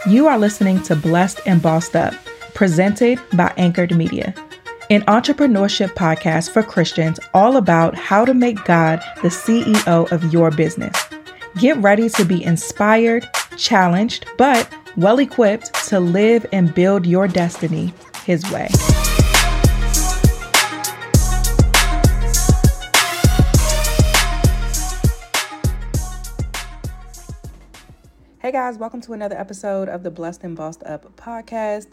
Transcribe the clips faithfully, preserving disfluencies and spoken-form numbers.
You are listening to Blessed and Bossed Up, presented by Anchored Media, an entrepreneurship podcast for Christians all about how to make God the C E O of your business. Get ready to be inspired, challenged, but well equipped to live and build your destiny His way. Hey guys, welcome to another episode of the Blessed and Bossed Up podcast.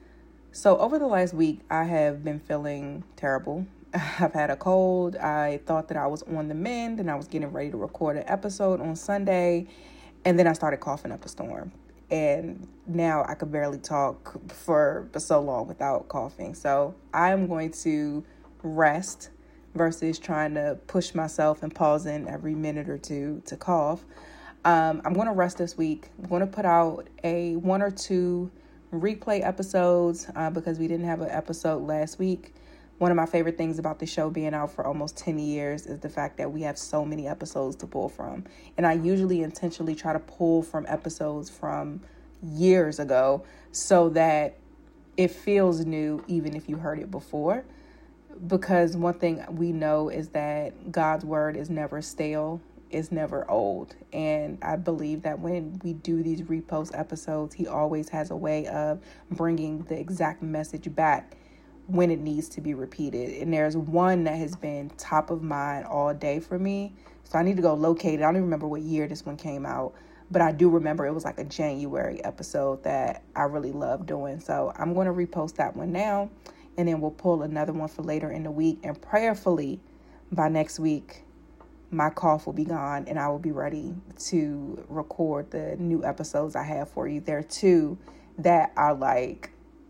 So over the last week, I have been feeling terrible. I've had a cold. I thought that I was on the mend and I was getting ready to record an episode on Sunday. And then I started coughing up a storm. And now I could barely talk for so long without coughing. So I'm going to rest versus trying to push myself and pausing every minute or two to cough. Um, I'm going to rest this week. I'm going to put out a one or two replay episodes uh, because we didn't have an episode last week. One of my favorite things about the show being out for almost ten years is the fact that we have so many episodes to pull from. And I usually intentionally try to pull from episodes from years ago so that it feels new even if you heard it before. Because one thing we know is that God's word is never stale. Is never old. And I believe that when we do these repost episodes, He always has a way of bringing the exact message back when it needs to be repeated. And there's one that has been top of mind all day for me. So I need to go locate it. I don't even remember what year this one came out, but I do remember it was like a January episode that I really love doing. So I'm going to repost that one now, and then we'll pull another one for later in the week. And prayerfully by next week, my cough will be gone and I will be ready to record the new episodes I have for you. There are two that are like,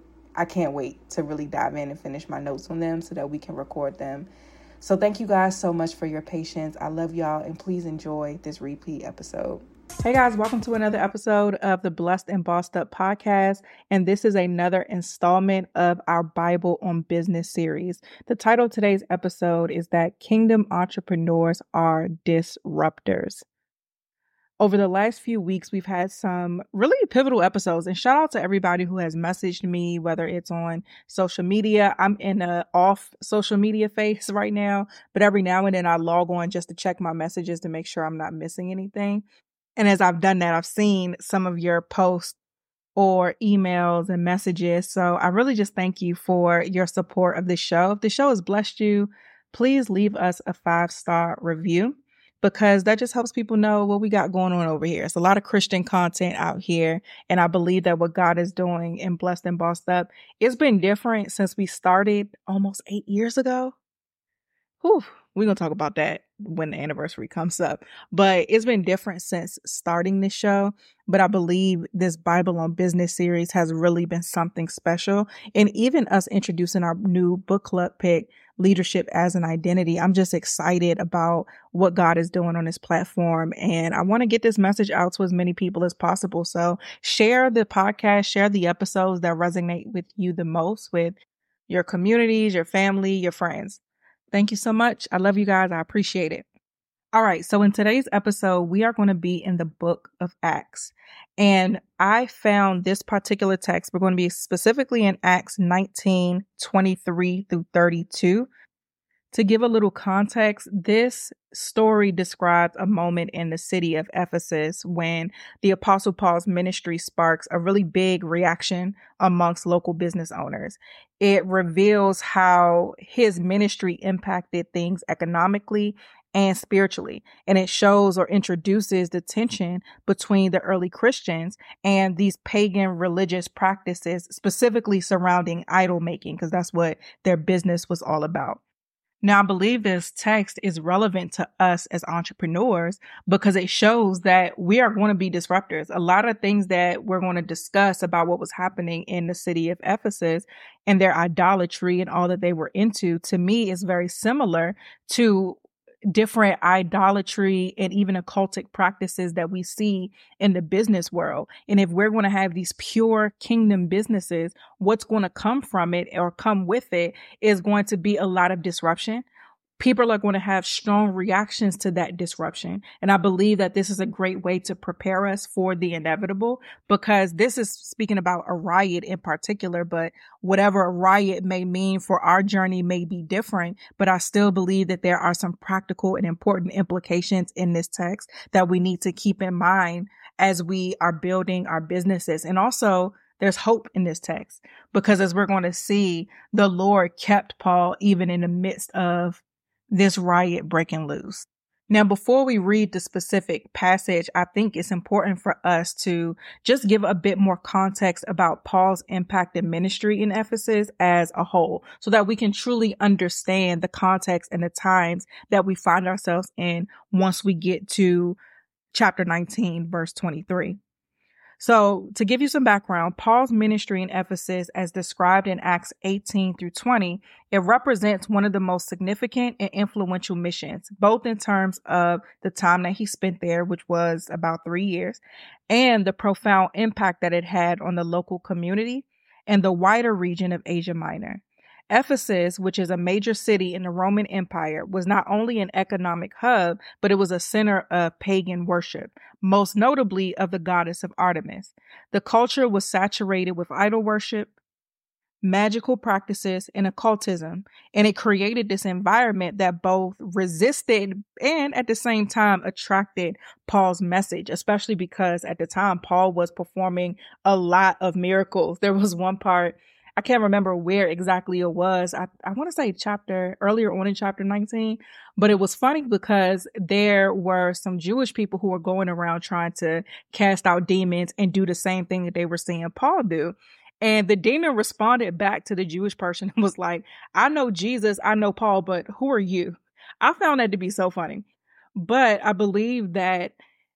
I can't wait to really dive in and finish my notes on them so that we can record them. So thank you guys so much for your patience. I love y'all, and please enjoy this repeat episode. Hey guys, welcome to another episode of the Blessed and Bossed Up podcast. And this is another installment of our Bible on Business series. The title of today's episode is that Kingdom Entrepreneurs Are Disruptors. Over the last few weeks, we've had some really pivotal episodes, and shout out to everybody who has messaged me, whether it's on social media. I'm in a off social media phase right now, but every now and then I log on just to check my messages to make sure I'm not missing anything. And as I've done that, I've seen some of your posts or emails and messages. So I really just thank you for your support of this show. If the show has blessed you, please leave us a five-star review, because that just helps people know what we got going on over here. It's a lot of Christian content out here. And I believe that what God is doing in Blessed and Bossed Up, it's been different since we started almost eight years ago. Whew, we're going to talk about that when the anniversary comes up. But it's been different since starting this show. But I believe this Bible on Business series has really been something special. And even us introducing our new book club pick, Leadership as an Identity, I'm just excited about what God is doing on this platform. And I want to get this message out to as many people as possible. So share the podcast, share the episodes that resonate with you the most, with your communities, your family, your friends. Thank you so much. I love you guys. I appreciate it. All right. So in today's episode, we are going to be in the book of Acts. And I found this particular text. We're going to be specifically in Acts nineteen, twenty-three through thirty-two. To give a little context, this story describes a moment in the city of Ephesus when the Apostle Paul's ministry sparks a really big reaction amongst local business owners. It reveals how his ministry impacted things economically and spiritually. And it shows or introduces the tension between the early Christians and these pagan religious practices, specifically surrounding idol making, because that's what their business was all about. Now, I believe this text is relevant to us as entrepreneurs because it shows that we are going to be disruptors. A lot of things that we're going to discuss about what was happening in the city of Ephesus and their idolatry and all that they were into, to me, is very similar to different idolatry and even occultic practices that we see in the business world. And if we're going to have these pure kingdom businesses, what's going to come from it or come with it is going to be a lot of disruption. people are going to have strong reactions to that disruption. And I believe that this is a great way to prepare us for the inevitable, because this is speaking about a riot in particular, but whatever a riot may mean for our journey may be different. But I still believe that there are some practical and important implications in this text that we need to keep in mind as we are building our businesses. And also, there's hope in this text, because as we're going to see, the Lord kept Paul even in the midst of this riot breaking loose. Now, before we read the specific passage, I think it's important for us to just give a bit more context about Paul's impact in ministry in Ephesus as a whole, so that we can truly understand the context and the times that we find ourselves in once we get to chapter nineteen, verse twenty-three. So to give you some background, Paul's ministry in Ephesus, as described in Acts eighteen through twenty, it represents one of the most significant and influential missions, both in terms of the time that he spent there, which was about three years, and the profound impact that it had on the local community and the wider region of Asia Minor. Ephesus, which is a major city in the Roman Empire, was not only an economic hub, but it was a center of pagan worship, most notably of the goddess of Artemis. The culture was saturated with idol worship, magical practices, and occultism, and it created this environment that both resisted and at the same time attracted Paul's message, especially because at the time Paul was performing a lot of miracles. There was one part, I can't remember where exactly it was. I, I want to say chapter earlier on in chapter nineteen, but it was funny because there were some Jewish people who were going around trying to cast out demons and do the same thing that they were seeing Paul do. And the demon responded back to the Jewish person and was like, I know Jesus, I know Paul, but who are you? I found that to be so funny. But I believe that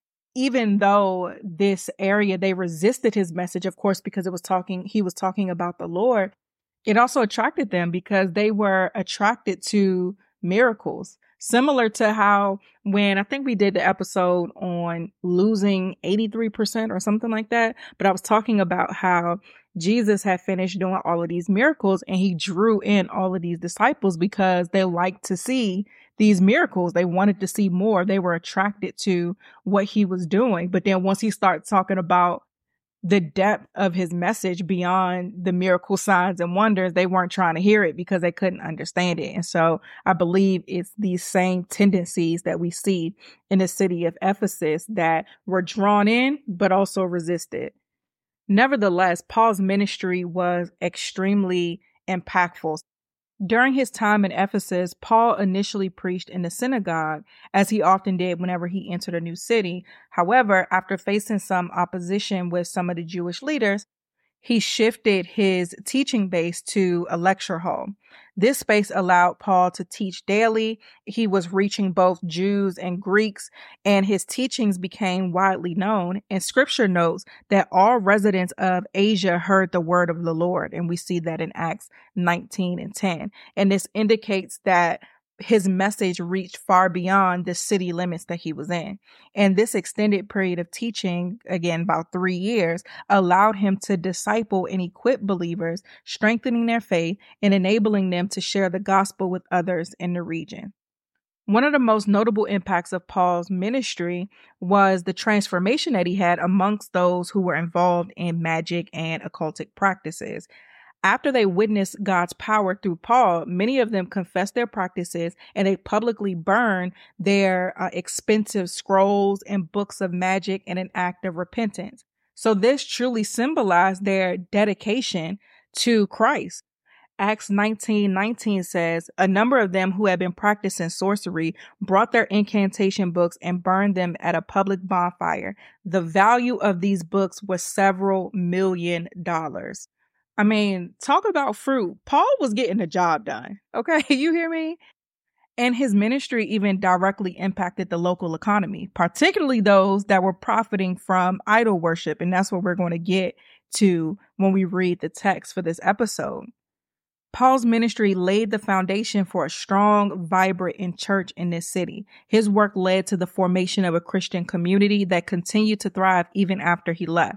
even though this area, they resisted his message, of course, because it was talking, he was talking about the Lord, it also attracted them because they were attracted to miracles. Similar to how when I think we did the episode on losing eighty-three percent or something like that, but I was talking about how Jesus had finished doing all of these miracles and he drew in all of these disciples because they liked to see these miracles. They wanted to see more. They were attracted to what he was doing. But then once he starts talking about the depth of his message beyond the miracle signs and wonders, they weren't trying to hear it because they couldn't understand it. And so I believe it's these same tendencies that we see in the city of Ephesus that were drawn in, but also resisted. Nevertheless, Paul's ministry was extremely impactful. During his time in Ephesus, Paul initially preached in the synagogue, as he often did whenever he entered a new city. However, after facing some opposition with some of the Jewish leaders, he shifted his teaching base to a lecture hall. This space allowed Paul to teach daily. He was reaching both Jews and Greeks, and his teachings became widely known. And scripture notes that all residents of Asia heard the word of the Lord. And we see that in Acts nineteen and ten. And this indicates that his message reached far beyond the city limits that he was in. And this extended period of teaching, again, about three years, allowed him to disciple and equip believers, strengthening their faith and enabling them to share the gospel with others in the region. One of the most notable impacts of Paul's ministry was the transformation that he had amongst those who were involved in magic and occultic practices. After they witnessed God's power through Paul, many of them confessed their practices and they publicly burned their uh, expensive scrolls and books of magic in an act of repentance. So this truly symbolized their dedication to Christ. Acts nineteen nineteen says, a number of them who had been practicing sorcery brought their incantation books and burned them at a public bonfire. The value of these books was several million dollars. I mean, talk about fruit. Paul was getting the job done. Okay, you hear me? And his ministry even directly impacted the local economy, particularly those that were profiting from idol worship. And that's what we're going to get to when we read the text for this episode. Paul's ministry laid the foundation for a strong, vibrant church in this city. His work led to the formation of a Christian community that continued to thrive even after he left.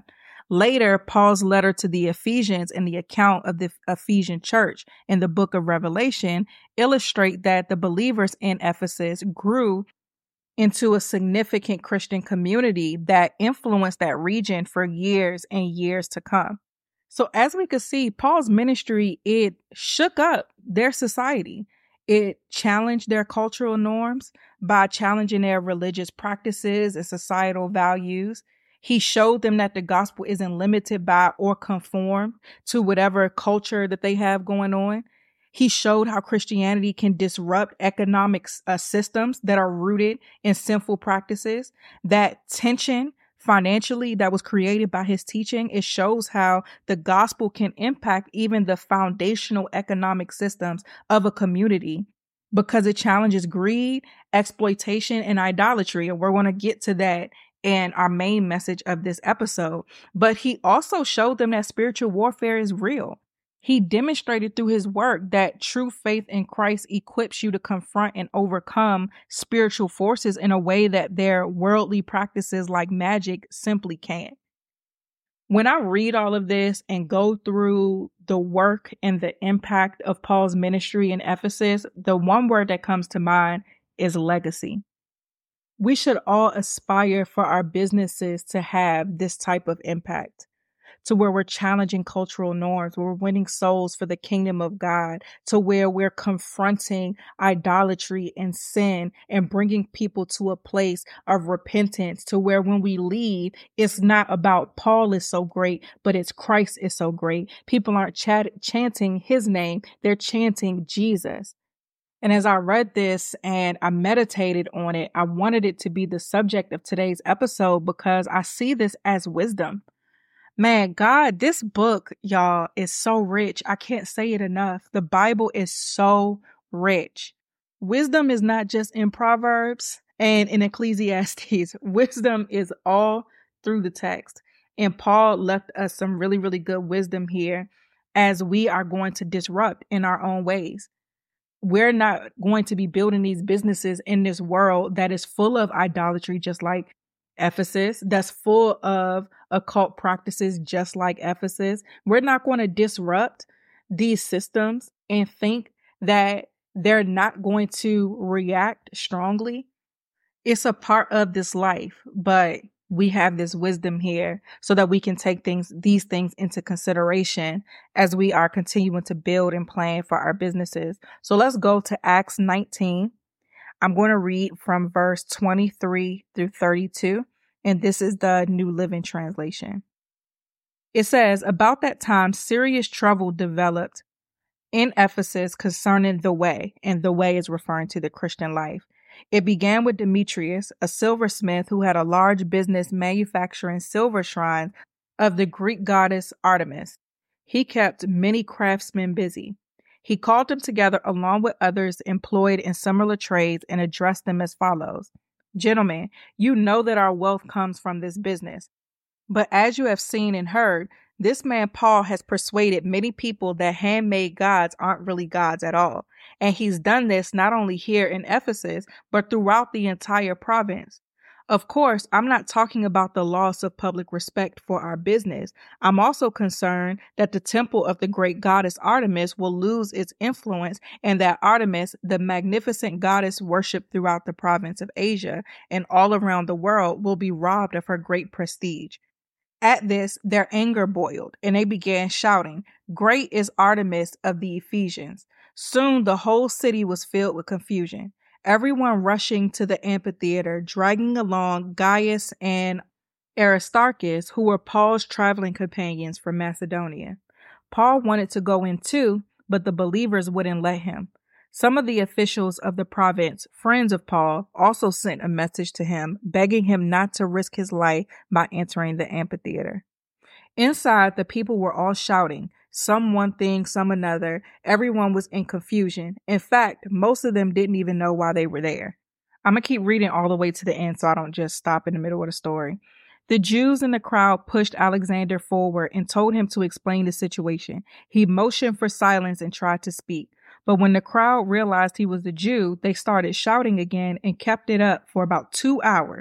Later, Paul's letter to the Ephesians and the account of the Ephesian church in the book of Revelation illustrate that the believers in Ephesus grew into a significant Christian community that influenced that region for years and years to come. So as we could see, Paul's ministry, it shook up their society. It challenged their cultural norms by challenging their religious practices and societal values. He showed them that the gospel isn't limited by or conformed to whatever culture that they have going on. He showed how Christianity can disrupt economic uh, systems that are rooted in sinful practices. That tension financially that was created by his teaching, it shows how the gospel can impact even the foundational economic systems of a community because it challenges greed, exploitation, and idolatry. And we're going to get to that in our main message of this episode. But he also showed them that spiritual warfare is real. He demonstrated through his work that true faith in Christ equips you to confront and overcome spiritual forces in a way that their worldly practices like magic simply can't. When I read all of this and go through the work and the impact of Paul's ministry in Ephesus, the one word that comes to mind is legacy. We should all aspire for our businesses to have this type of impact, to where we're challenging cultural norms, where we're winning souls for the kingdom of God, to where we're confronting idolatry and sin and bringing people to a place of repentance, to where when we leave, it's not about Paul is so great, but it's Christ is so great. People aren't ch- chanting his name, they're chanting Jesus. And as I read this and I meditated on it, I wanted it to be the subject of today's episode because I see this as wisdom. Man, God, this book, y'all, is so rich. I can't say it enough. The Bible is so rich. Wisdom is not just in Proverbs and in Ecclesiastes. Wisdom is all through the text. And Paul left us some really, really good wisdom here as we are going to disrupt in our own ways. We're not going to be building these businesses in this world that is full of idolatry, just like Ephesus, that's full of occult practices, just like Ephesus. We're not going to disrupt these systems and think that they're not going to react strongly. It's a part of this life, but we have this wisdom here so that we can take things, these things into consideration as we are continuing to build and plan for our businesses. So let's go to Acts nineteen. I'm going to read from verse twenty-three through thirty-two, and this is the New Living Translation. It says, about that time, serious trouble developed in Ephesus concerning the way, and the way is referring to the Christian life. It began with Demetrius, a silversmith who had a large business manufacturing silver shrines of the Greek goddess Artemis. He kept many craftsmen busy. He called them together along with others employed in similar trades and addressed them as follows. Gentlemen, you know that our wealth comes from this business. But as you have seen and heard, this man Paul has persuaded many people that handmade gods aren't really gods at all. And he's done this not only here in Ephesus, but throughout the entire province. Of course, I'm not talking about the loss of public respect for our business. I'm also concerned that the temple of the great goddess Artemis will lose its influence and that Artemis, the magnificent goddess worshipped throughout the province of Asia and all around the world, will be robbed of her great prestige. At this, their anger boiled, and they began shouting, "Great is Artemis of the Ephesians." Soon the whole city was filled with confusion, everyone rushing to the amphitheater, dragging along Gaius and Aristarchus, who were Paul's traveling companions from Macedonia. Paul wanted to go in too, but the believers wouldn't let him. Some of the officials of the province, friends of Paul, also sent a message to him, begging him not to risk his life by entering the amphitheater. Inside, the people were all shouting, some one thing, some another. Everyone was in confusion. In fact, most of them didn't even know why they were there. I'm going to keep reading all the way to the end so I don't just stop in the middle of the story. The Jews in the crowd pushed Alexander forward and told him to explain the situation. He motioned for silence and tried to speak. But when the crowd realized he was a Jew, they started shouting again and kept it up for about two hours.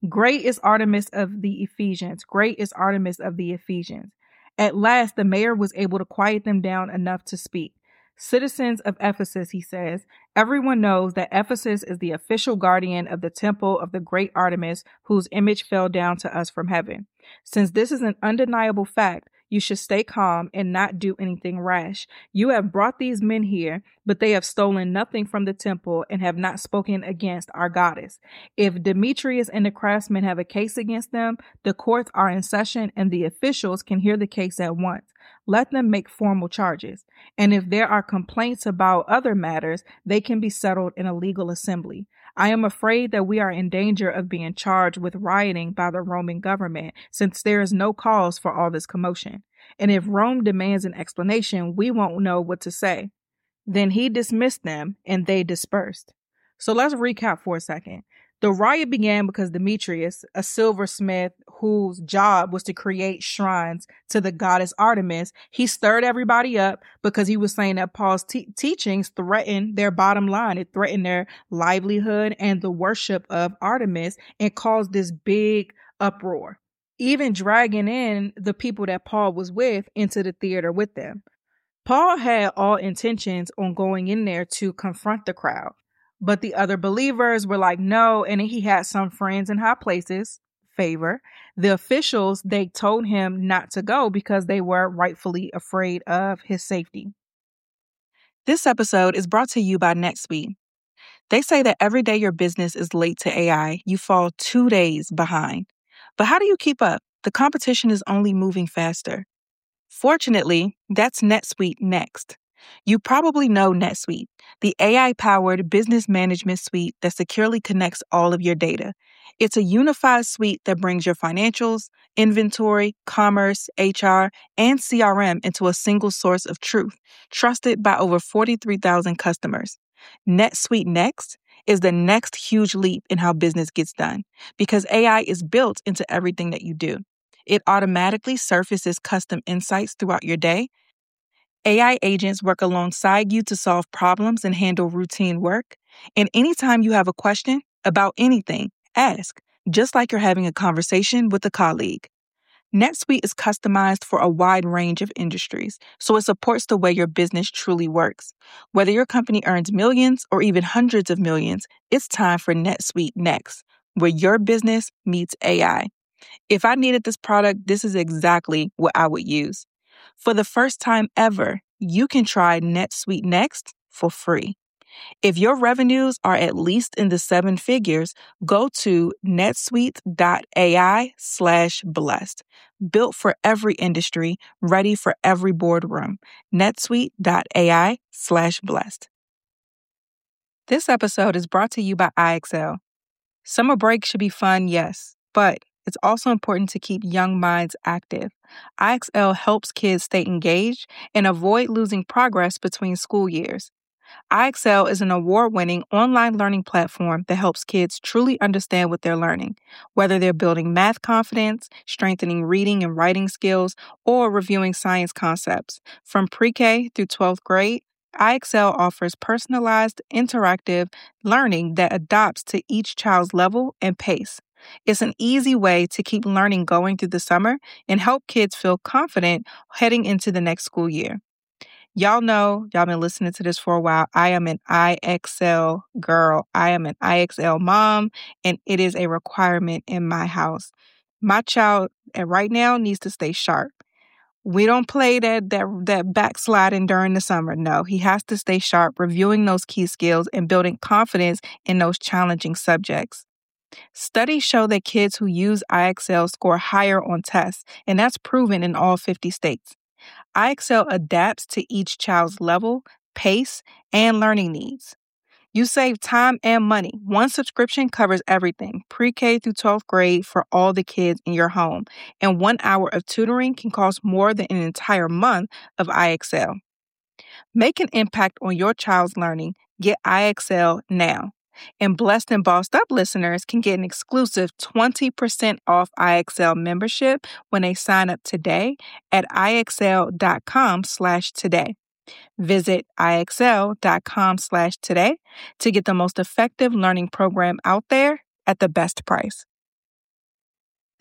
Great is Artemis of the Ephesians. Great is Artemis of the Ephesians. At last, the mayor was able to quiet them down enough to speak. Citizens of Ephesus, he says, everyone knows that Ephesus is the official guardian of the temple of the great Artemis, whose image fell down to us from heaven. Since this is an undeniable fact, you should stay calm and not do anything rash. You have brought these men here, but they have stolen nothing from the temple and have not spoken against our goddess. If Demetrius and the craftsmen have a case against them, the courts are in session and the officials can hear the case at once. Let them make formal charges. And if there are complaints about other matters, they can be settled in a legal assembly. I am afraid that we are in danger of being charged with rioting by the Roman government, since there is no cause for all this commotion. And if Rome demands an explanation, we won't know what to say. Then he dismissed them, and they dispersed. So let's recap for a second. The riot began because Demetrius, a silversmith whose job was to create shrines to the goddess Artemis, he stirred everybody up because he was saying that Paul's te- teachings threatened their bottom line. It threatened their livelihood and the worship of Artemis and caused this big uproar, even dragging in the people that Paul was with into the theater with them. Paul had all intentions on going in there to confront the crowd. But the other believers were like, no. And he had some friends in high places, favor. The officials, they told him not to go because they were rightfully afraid of his safety. This episode is brought to you by NetSuite. They say that every day your business is late to A I, you fall two days behind. But how do you keep up? The competition is only moving faster. Fortunately, that's NetSuite Next. You probably know NetSuite, the A I-powered business management suite that securely connects all of your data. It's a unified suite that brings your financials, inventory, commerce, H R, and C R M into a single source of truth, trusted by over forty-three thousand customers. NetSuite Next is the next huge leap in how business gets done, because A I is built into everything that you do. It automatically surfaces custom insights throughout your day. A I agents work alongside you to solve problems and handle routine work. And anytime you have a question about anything, ask, just like you're having a conversation with a colleague. NetSuite is customized for a wide range of industries, so it supports the way your business truly works. Whether your company earns millions or even hundreds of millions, it's time for NetSuite Next, where your business meets A I. If I needed this product, this is exactly what I would use. For the first time ever, you can try NetSuite Next for free. If your revenues are at least in the seven figures, go to netsuite.ai slash blessed. Built for every industry, ready for every boardroom. netsuite.ai slash blessed. This episode is brought to you by I X L. Summer break should be fun, yes, but it's also important to keep young minds active. I X L helps kids stay engaged and avoid losing progress between school years. I X L is an award-winning online learning platform that helps kids truly understand what they're learning, whether they're building math confidence, strengthening reading and writing skills, or reviewing science concepts. From pre-K through twelfth grade, I X L offers personalized, interactive learning that adapts to each child's level and pace. It's an easy way to keep learning going through the summer and help kids feel confident heading into the next school year. Y'all know, y'all been listening to this for a while. I am an I X L girl. I am an I X L mom, and it is a requirement in my house. My child right now needs to stay sharp. We don't play that that that backsliding during the summer. No, he has to stay sharp, reviewing those key skills and building confidence in those challenging subjects. Studies show that kids who use I X L score higher on tests, and that's proven in all fifty states. I X L adapts to each child's level, pace, and learning needs. You save time and money. One subscription covers everything, pre-K through twelfth grade for all the kids in your home, and one hour of tutoring can cost more than an entire month of I X L. Make an impact on your child's learning. Get I X L now. And Blessed and Bossed Up listeners can get an exclusive twenty percent off I X L membership when they sign up today at ixl.com slash today. Visit ixl.com slash today to get the most effective learning program out there at the best price.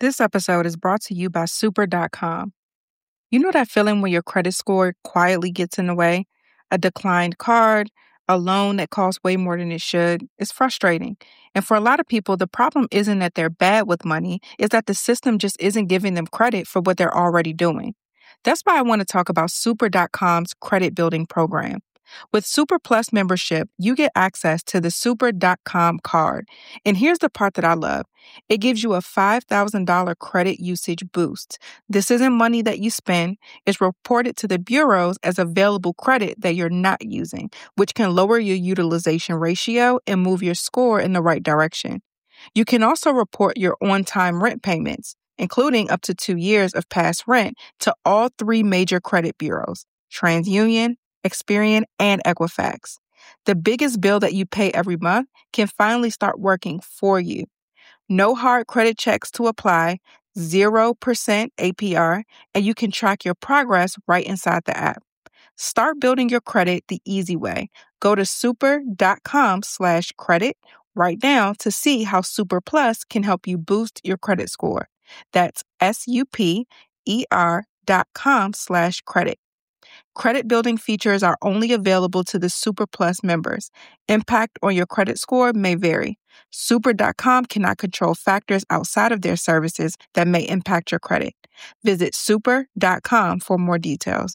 This episode is brought to you by Super dot com. You know that feeling when your credit score quietly gets in the way? A declined card, a loan that costs way more than it should. It's frustrating. And for a lot of people, the problem isn't that they're bad with money, it's that the system just isn't giving them credit for what they're already doing. That's why I want to talk about Super dot com's credit building program. With Super Plus membership, you get access to the Super dot com card. And here's the part that I love. It gives you a five thousand dollars credit usage boost. This isn't money that you spend. It's reported to the bureaus as available credit that you're not using, which can lower your utilization ratio and move your score in the right direction. You can also report your on-time rent payments, including up to two years of past rent, to all three major credit bureaus, TransUnion, Experian, and Equifax. The biggest bill that you pay every month can finally start working for you. No hard credit checks to apply, zero percent A P R, and you can track your progress right inside the app. Start building your credit the easy way. Go to super dot com slash credit right now to see how Super Plus can help you boost your credit score. That's S-U-P-E-R dot com slash credit. Credit building features are only available to the Super Plus members. Impact on your credit score may vary. Super dot com cannot control factors outside of their services that may impact your credit. Visit super dot com for more details.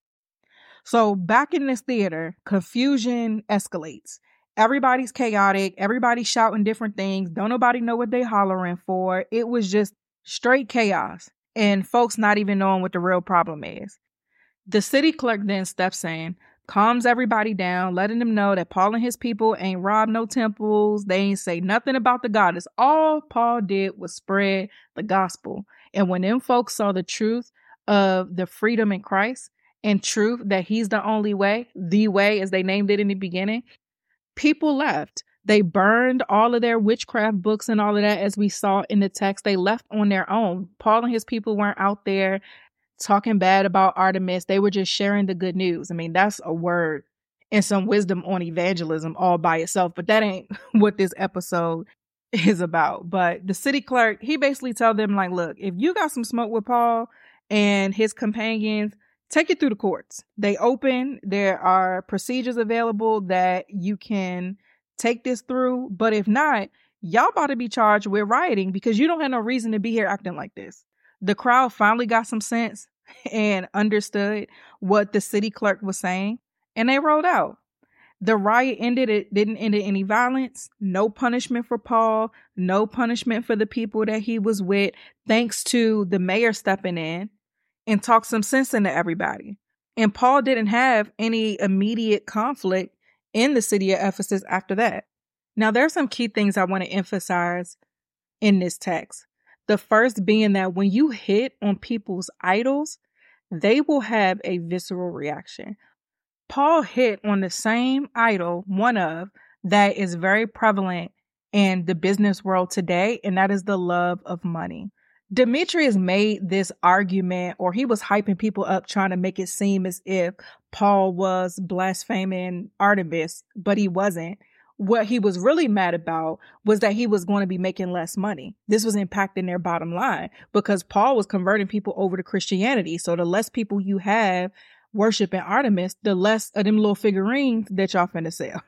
So back in this theater, confusion escalates. Everybody's chaotic. Everybody's shouting different things. Don't nobody know what they hollering for. It was just straight chaos and folks not even knowing what the real problem is. The city clerk then steps in, calms everybody down, letting them know that Paul and his people ain't robbed no temples. They ain't say nothing about the goddess. All Paul did was spread the gospel. And when them folks saw the truth of the freedom in Christ and truth that he's the only way, the way as they named it in the beginning, people left. They burned all of their witchcraft books and all of that, as we saw in the text. They left on their own. Paul and his people weren't out there talking bad about Artemis. They were just sharing the good news. I mean, that's a word and some wisdom on evangelism all by itself, but that ain't what this episode is about. But the city clerk, he basically tell them like, look, if you got some smoke with Paul and his companions, take it through the courts. They open, there are procedures available that you can take this through. But if not, y'all about to be charged with rioting because you don't have no reason to be here acting like this. The crowd finally got some sense and understood what the city clerk was saying, and they rolled out. The riot ended. It didn't end in any violence, no punishment for Paul, no punishment for the people that he was with, thanks to the mayor stepping in and talk some sense into everybody. And Paul didn't have any immediate conflict in the city of Ephesus after that. Now, there's some key things I want to emphasize in this text. The first being that when you hit on people's idols, they will have a visceral reaction. Paul hit on the same idol, one of, that is very prevalent in the business world today, and that is the love of money. Demetrius made this argument, or he was hyping people up, trying to make it seem as if Paul was blaspheming Artemis, but he wasn't. What he was really mad about was that he was going to be making less money. This was impacting their bottom line because Paul was converting people over to Christianity. So the less people you have worshiping Artemis, the less of them little figurines that y'all finna sell.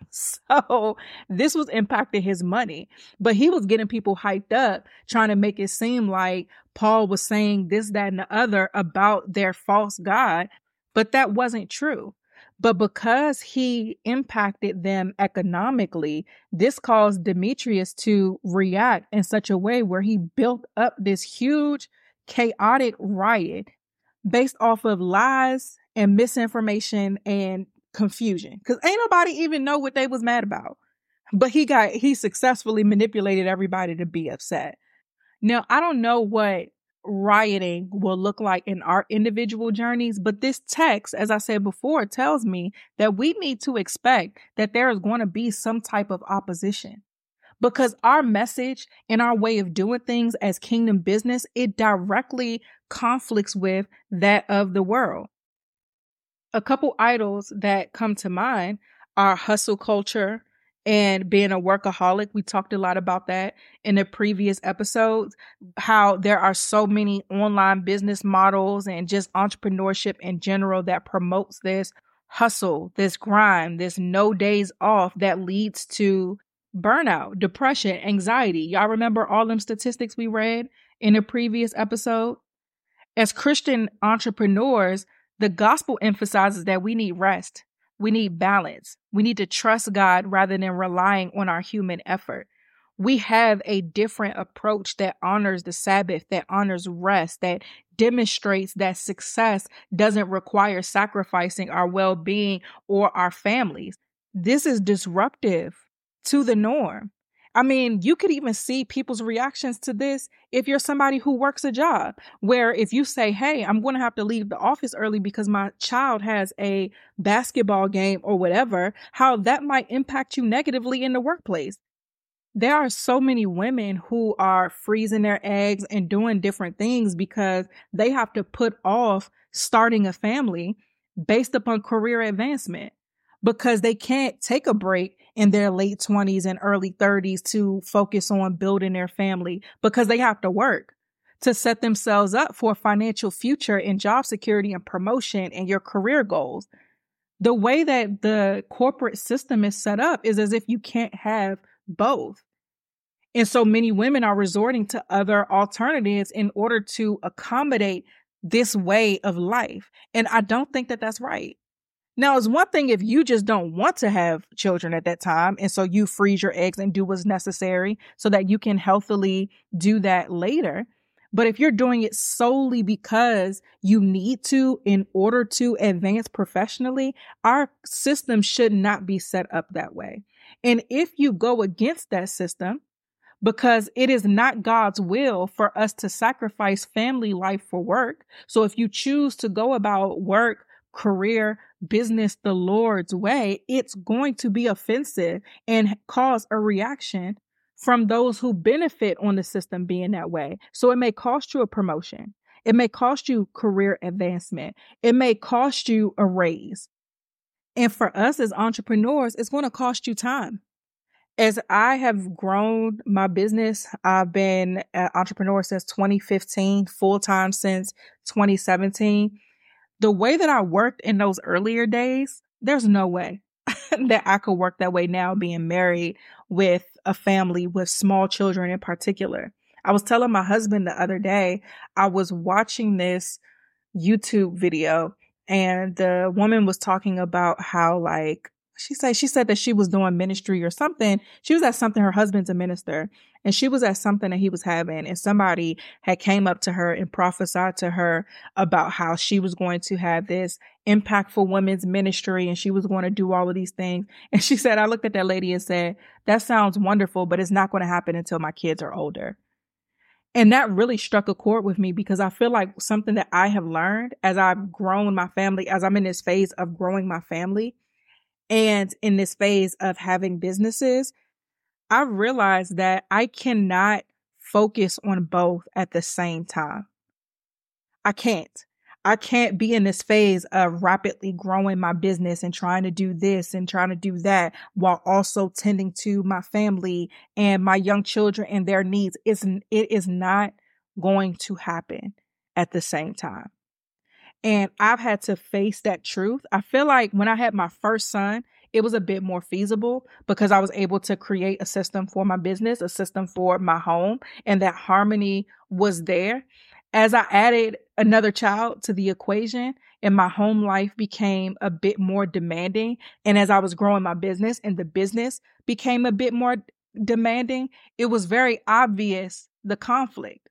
So this was impacting his money, but he was getting people hyped up, trying to make it seem like Paul was saying this, that, and the other about their false God, but that wasn't true. But because he impacted them economically, this caused Demetrius to react in such a way where he built up this huge, chaotic riot based off of lies and misinformation and confusion. Because ain't nobody even know what they was mad about. But he got he successfully manipulated everybody to be upset. Now, I don't know what rioting will look like in our individual journeys, but this text, as I said before, tells me that we need to expect that there is going to be some type of opposition, because our message and our way of doing things as kingdom business, it directly conflicts with that of the world. A couple idols that come to mind are hustle culture and being a workaholic. We talked a lot about that in the previous episodes, how there are so many online business models and just entrepreneurship in general that promotes this hustle, this grind, this no days off that leads to burnout, depression, anxiety. Y'all remember all them statistics we read in a previous episode? As Christian entrepreneurs, the gospel emphasizes that we need rest. We need balance. We need to trust God rather than relying on our human effort. We have a different approach that honors the Sabbath, that honors rest, that demonstrates that success doesn't require sacrificing our well-being or our families. This is disruptive to the norm. I mean, you could even see people's reactions to this if you're somebody who works a job where if you say, hey, I'm going to have to leave the office early because my child has a basketball game or whatever, how that might impact you negatively in the workplace. There are so many women who are freezing their eggs and doing different things because they have to put off starting a family based upon career advancement because they can't take a break in their late twenties and early thirties to focus on building their family because they have to work to set themselves up for a financial future and job security and promotion and your career goals. The way that the corporate system is set up is as if you can't have both. And so many women are resorting to other alternatives in order to accommodate this way of life. And I don't think that that's right. Now, it's one thing if you just don't want to have children at that time, and so you freeze your eggs and do what's necessary so that you can healthily do that later. But if you're doing it solely because you need to in order to advance professionally, our system should not be set up that way. And if you go against that system, because it is not God's will for us to sacrifice family life for work. So if you choose to go about work, career, business the Lord's way, it's going to be offensive and cause a reaction from those who benefit on the system being that way. So it may cost you a promotion. It may cost you career advancement. It may cost you a raise. And for us as entrepreneurs, it's going to cost you time. As I have grown my business, I've been an entrepreneur since twenty fifteen, full-time since twenty seventeen. The way that I worked in those earlier days, there's no way that I could work that way now, being married with a family with small children in particular. I was telling my husband the other day, I was watching this YouTube video and the woman was talking about how like, she said, she said that she was doing ministry or something. She was at something, her husband's a minister, and she was at something that he was having. And somebody had came up to her and prophesied to her about how she was going to have this impactful women's ministry and she was going to do all of these things. And she said, I looked at that lady and said, that sounds wonderful, but it's not going to happen until my kids are older. And that really struck a chord with me because I feel like something that I have learned as I've grown my family, as I'm in this phase of growing my family, and in this phase of having businesses, I realized that I cannot focus on both at the same time. I can't. I can't be in this phase of rapidly growing my business and trying to do this and trying to do that while also tending to my family and my young children and their needs. It's, it is not going to happen at the same time. And I've had to face that truth. I feel like when I had my first son, it was a bit more feasible because I was able to create a system for my business, a system for my home, and that harmony was there. As I added another child to the equation and my home life became a bit more demanding, and as I was growing my business and the business became a bit more demanding, it was very obvious the conflict.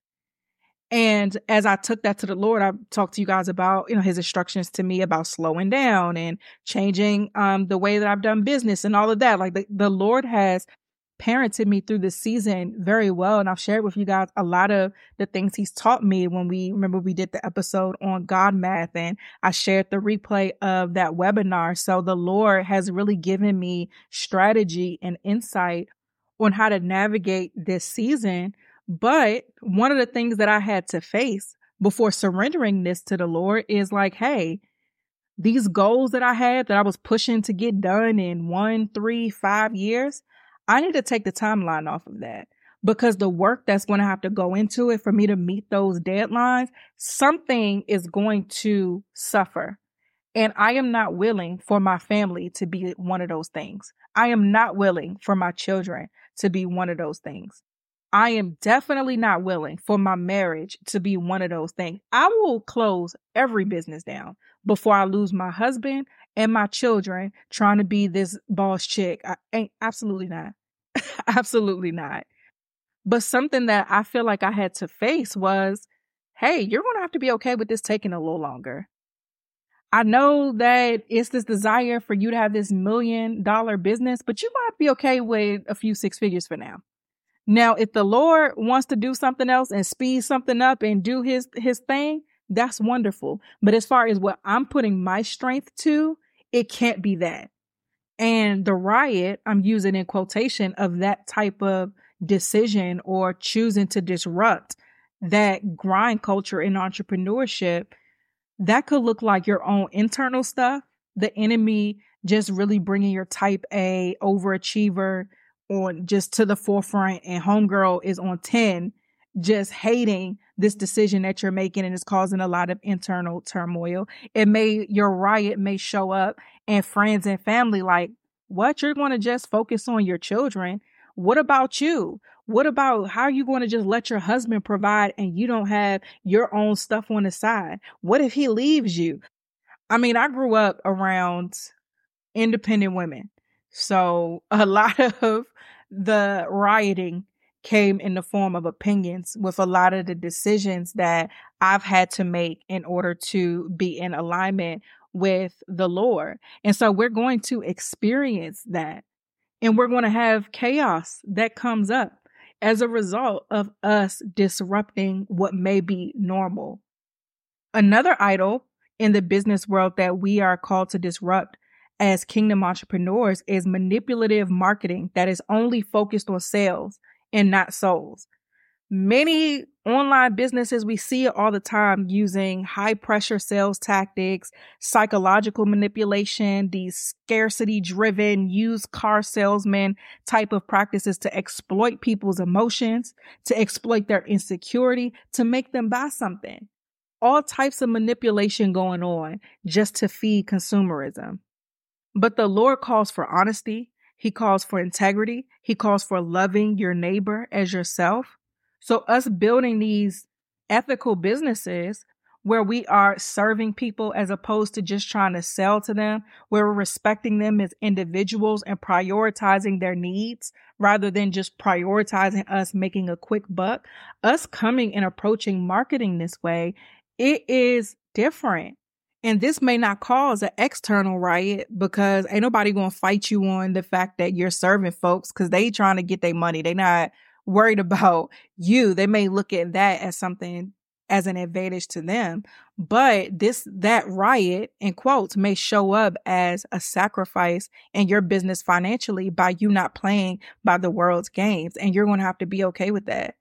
And as I took that to the Lord, I talked to you guys about, you know, his instructions to me about slowing down and changing um, the way that I've done business and all of that. Like the, the Lord has parented me through this season very well. And I've shared with you guys a lot of the things he's taught me when we, remember we did the episode on God Math and I shared the replay of that webinar. So the Lord has really given me strategy and insight on how to navigate this season. But one of the things that I had to face before surrendering this to the Lord is like, hey, these goals that I had that I was pushing to get done in one, three, five years, I need to take the timeline off of that, because the work that's going to have to go into it for me to meet those deadlines, something is going to suffer. And I am not willing for my family to be one of those things. I am not willing for my children to be one of those things. I am definitely not willing for my marriage to be one of those things. I will close every business down before I lose my husband and my children trying to be this boss chick. I ain't absolutely not. Absolutely not. But something that I feel like I had to face was, hey, you're going to have to be okay with this taking a little longer. I know that it's this desire for you to have this million dollar business, but you're going to have to be okay with a few six figures for now. Now, if the Lord wants to do something else and speed something up and do his, his thing, that's wonderful. But as far as what I'm putting my strength to, it can't be that. And the riot, I'm using in quotation, of that type of decision or choosing to disrupt that grind culture in entrepreneurship, that could look like your own internal stuff. The enemy just really bringing your type A overachiever on just to the forefront, and homegirl is on ten, just hating this decision that you're making, and it's causing a lot of internal turmoil. It may, your riot may show up and friends and family like, what? You're going to just focus on your children? What about you? What about how are you going to just let your husband provide and you don't have your own stuff on the side? What if he leaves you? I mean, I grew up around independent women. So a lot of the rioting came in the form of opinions with a lot of the decisions that I've had to make in order to be in alignment with the Lord. And so we're going to experience that, and we're going to have chaos that comes up as a result of us disrupting what may be normal. Another idol in the business world that we are called to disrupt as kingdom entrepreneurs is manipulative marketing that is only focused on sales and not souls. Many online businesses, we see it all the time, using high pressure sales tactics, psychological manipulation, these scarcity driven used car salesman type of practices to exploit people's emotions, to exploit their insecurity, to make them buy something. All types of manipulation going on just to feed consumerism. But the Lord calls for honesty. He calls for integrity. He calls for loving your neighbor as yourself. So us building these ethical businesses where we are serving people as opposed to just trying to sell to them, where we're respecting them as individuals and prioritizing their needs rather than just prioritizing us making a quick buck, us coming and approaching marketing this way, it is different. And this may not cause an external riot because ain't nobody going to fight you on the fact that you're serving folks because they trying to get their money. They not worried about you. They may look at that as something, as an advantage to them. But this, that riot, in quotes, may show up as a sacrifice in your business financially by you not playing by the world's games. And you're going to have to be okay with that.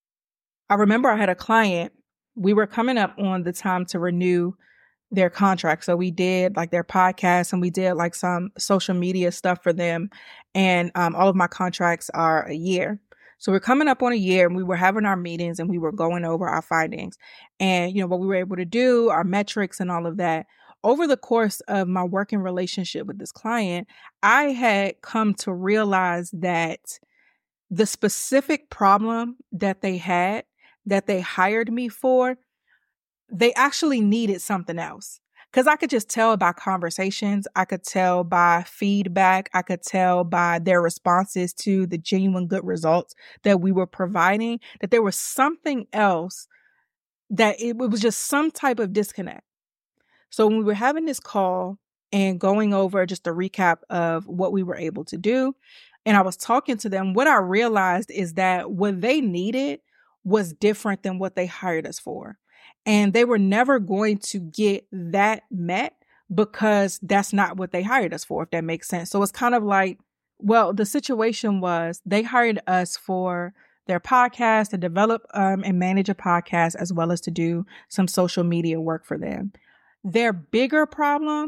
I remember I had a client, we were coming up on the time to renew their contract. So we did like their podcast and we did like some social media stuff for them. And um, all of my contracts are a year. So we're coming up on a year and we were having our meetings and we were going over our findings and, you know, what we were able to do, our metrics and all of that. Over the course of my working relationship with this client, I had come to realize that the specific problem that they had, that they hired me for, they actually needed something else. Because I could just tell by conversations, I could tell by feedback, I could tell by their responses to the genuine good results that we were providing, that there was something else, that it was just some type of disconnect. So when we were having this call and going over just a recap of what we were able to do, and I was talking to them, what I realized is that what they needed was different than what they hired us for. And they were never going to get that met because that's not what they hired us for, if that makes sense. So it's kind of like, well, the situation was they hired us for their podcast to develop um, and manage a podcast, as well as to do some social media work for them. Their bigger problem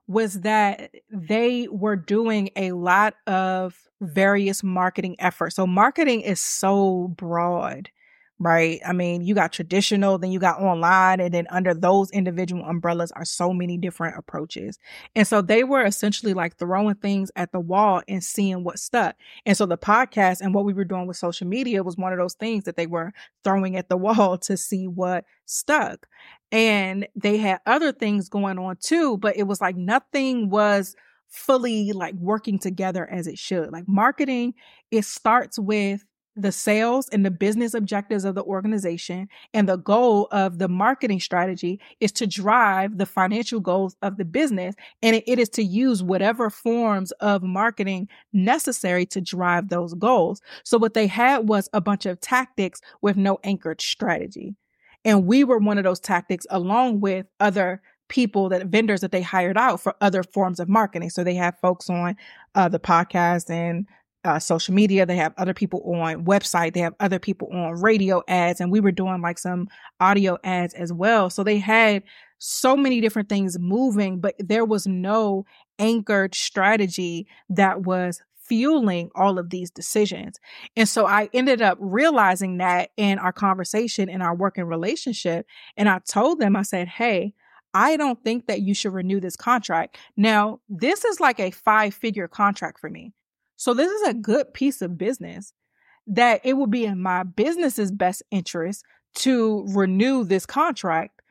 was that they were doing a lot of various marketing efforts. So marketing is so broad, right? I mean, you got traditional, then you got online, and then under those individual umbrellas are so many different approaches. And so they were essentially like throwing things at the wall and seeing what stuck. And so the podcast and what we were doing with social media was one of those things that they were throwing at the wall to see what stuck. And they had other things going on too, but it was like nothing was fully like working together as it should. Like marketing, it starts with the sales and the business objectives of the organization. And the goal of the marketing strategy is to drive the financial goals of the business. And it, it is to use whatever forms of marketing necessary to drive those goals. So what they had was a bunch of tactics with no anchored strategy. And we were one of those tactics along with other people that vendors that they hired out for other forms of marketing. So they have folks on uh, the podcast and Uh, social media. They have other people on website. They have other people on radio ads. And we were doing like some audio ads as well. So they had so many different things moving, but there was no anchored strategy that was fueling all of these decisions. And so I ended up realizing that in our conversation, in our working relationship. And I told them, I said, hey, I don't think that you should renew this contract. Now, this is like a five figure contract for me. So this is a good piece of business that it would be in my business's best interest to renew this contract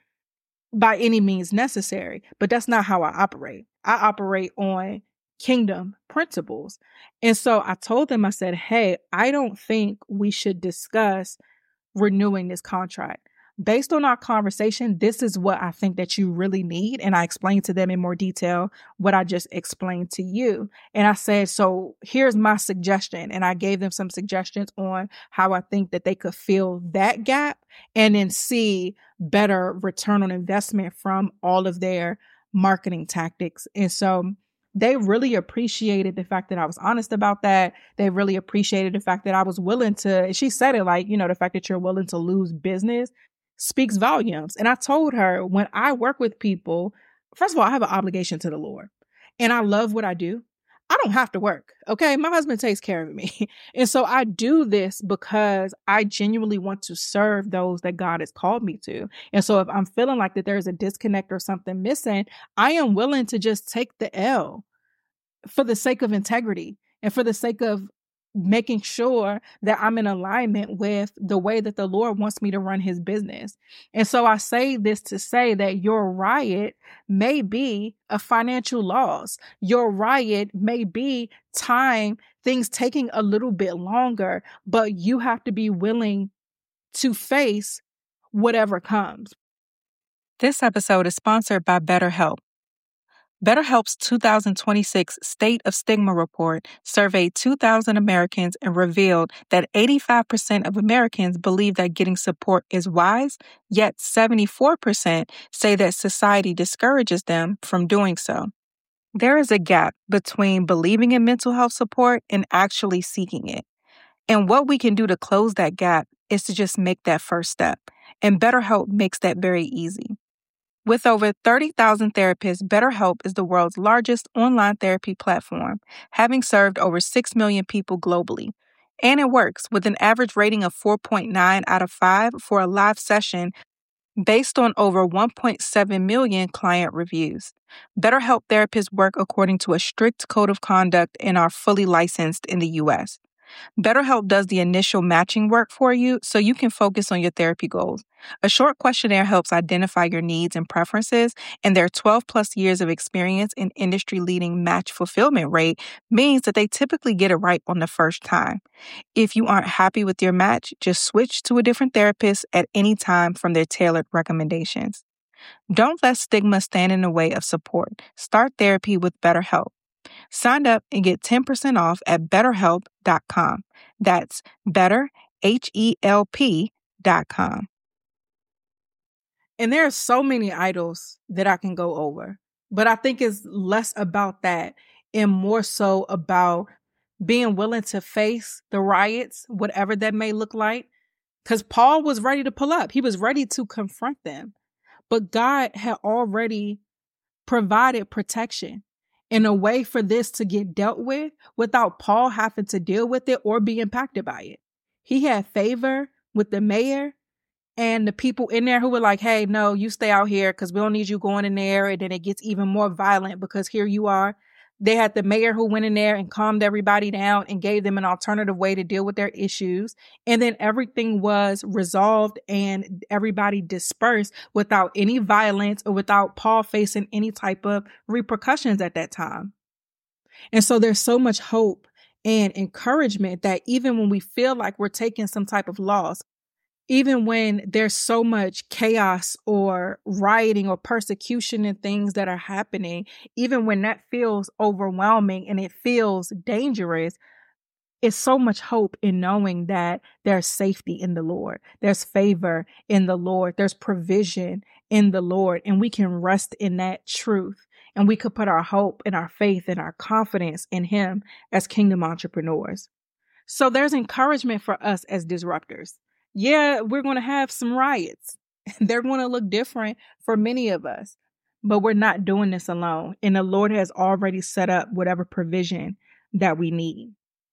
by any means necessary. But that's not how I operate. I operate on kingdom principles. And so I told them, I said, hey, I don't think we should discuss renewing this contract. Based on our conversation, this is what I think that you really need. And I explained to them in more detail what I just explained to you. And I said, so here's my suggestion. And I gave them some suggestions on how I think that they could fill that gap and then see better return on investment from all of their marketing tactics. And so they really appreciated the fact that I was honest about that. They really appreciated the fact that I was willing to, and she said it like, you know, the fact that you're willing to lose business speaks volumes. And I told her, when I work with people, first of all, I have an obligation to the Lord and I love what I do. I don't have to work. Okay. My husband takes care of me. And so I do this because I genuinely want to serve those that God has called me to. And so if I'm feeling like that there's a disconnect or something missing, I am willing to just take the L for the sake of integrity and for the sake of making sure that I'm in alignment with the way that the Lord wants me to run his business. And so I say this to say that your riot may be a financial loss. Your riot may be time, things taking a little bit longer, but you have to be willing to face whatever comes. This episode is sponsored by BetterHelp. BetterHelp's two thousand twenty-six State of Stigma report surveyed two thousand Americans and revealed that eighty-five percent of Americans believe that getting support is wise, yet seventy-four percent say that society discourages them from doing so. There is a gap between believing in mental health support and actually seeking it. And what we can do to close that gap is to just make that first step. And BetterHelp makes that very easy. With over thirty thousand therapists, BetterHelp is the world's largest online therapy platform, having served over six million people globally. And it works with an average rating of four point nine out of five for a live session based on over one point seven million client reviews. BetterHelp therapists work according to a strict code of conduct and are fully licensed in the U S. BetterHelp does the initial matching work for you so you can focus on your therapy goals. A short questionnaire helps identify your needs and preferences, and their twelve plus years of experience in industry-leading match fulfillment rate means that they typically get it right on the first time. If you aren't happy with your match, just switch to a different therapist at any time from their tailored recommendations. Don't let stigma stand in the way of support. Start therapy with BetterHelp. Sign up and get ten percent off at better help dot com. That's better, H E L P dot com. And there are so many idols that I can go over, but I think it's less about that and more so about being willing to face the riots, whatever that may look like. Because Paul was ready to pull up. He was ready to confront them. But God had already provided protection in a way for this to get dealt with without Paul having to deal with it or be impacted by it. He had favor with the mayor and the people in there who were like, hey, no, you stay out here because we don't need you going in there. And then it gets even more violent because here you are. They had the mayor who went in there and calmed everybody down and gave them an alternative way to deal with their issues. And then everything was resolved and everybody dispersed without any violence or without Paul facing any type of repercussions at that time. And so there's so much hope and encouragement that even when we feel like we're taking some type of loss, even when there's so much chaos or rioting or persecution and things that are happening, even when that feels overwhelming and it feels dangerous, it's so much hope in knowing that there's safety in the Lord. There's favor in the Lord. There's provision in the Lord. And we can rest in that truth. And we could put our hope and our faith and our confidence in Him as kingdom entrepreneurs. So there's encouragement for us as disruptors. Yeah, we're going to have some riots. They're going to look different for many of us, but we're not doing this alone. And the Lord has already set up whatever provision that we need.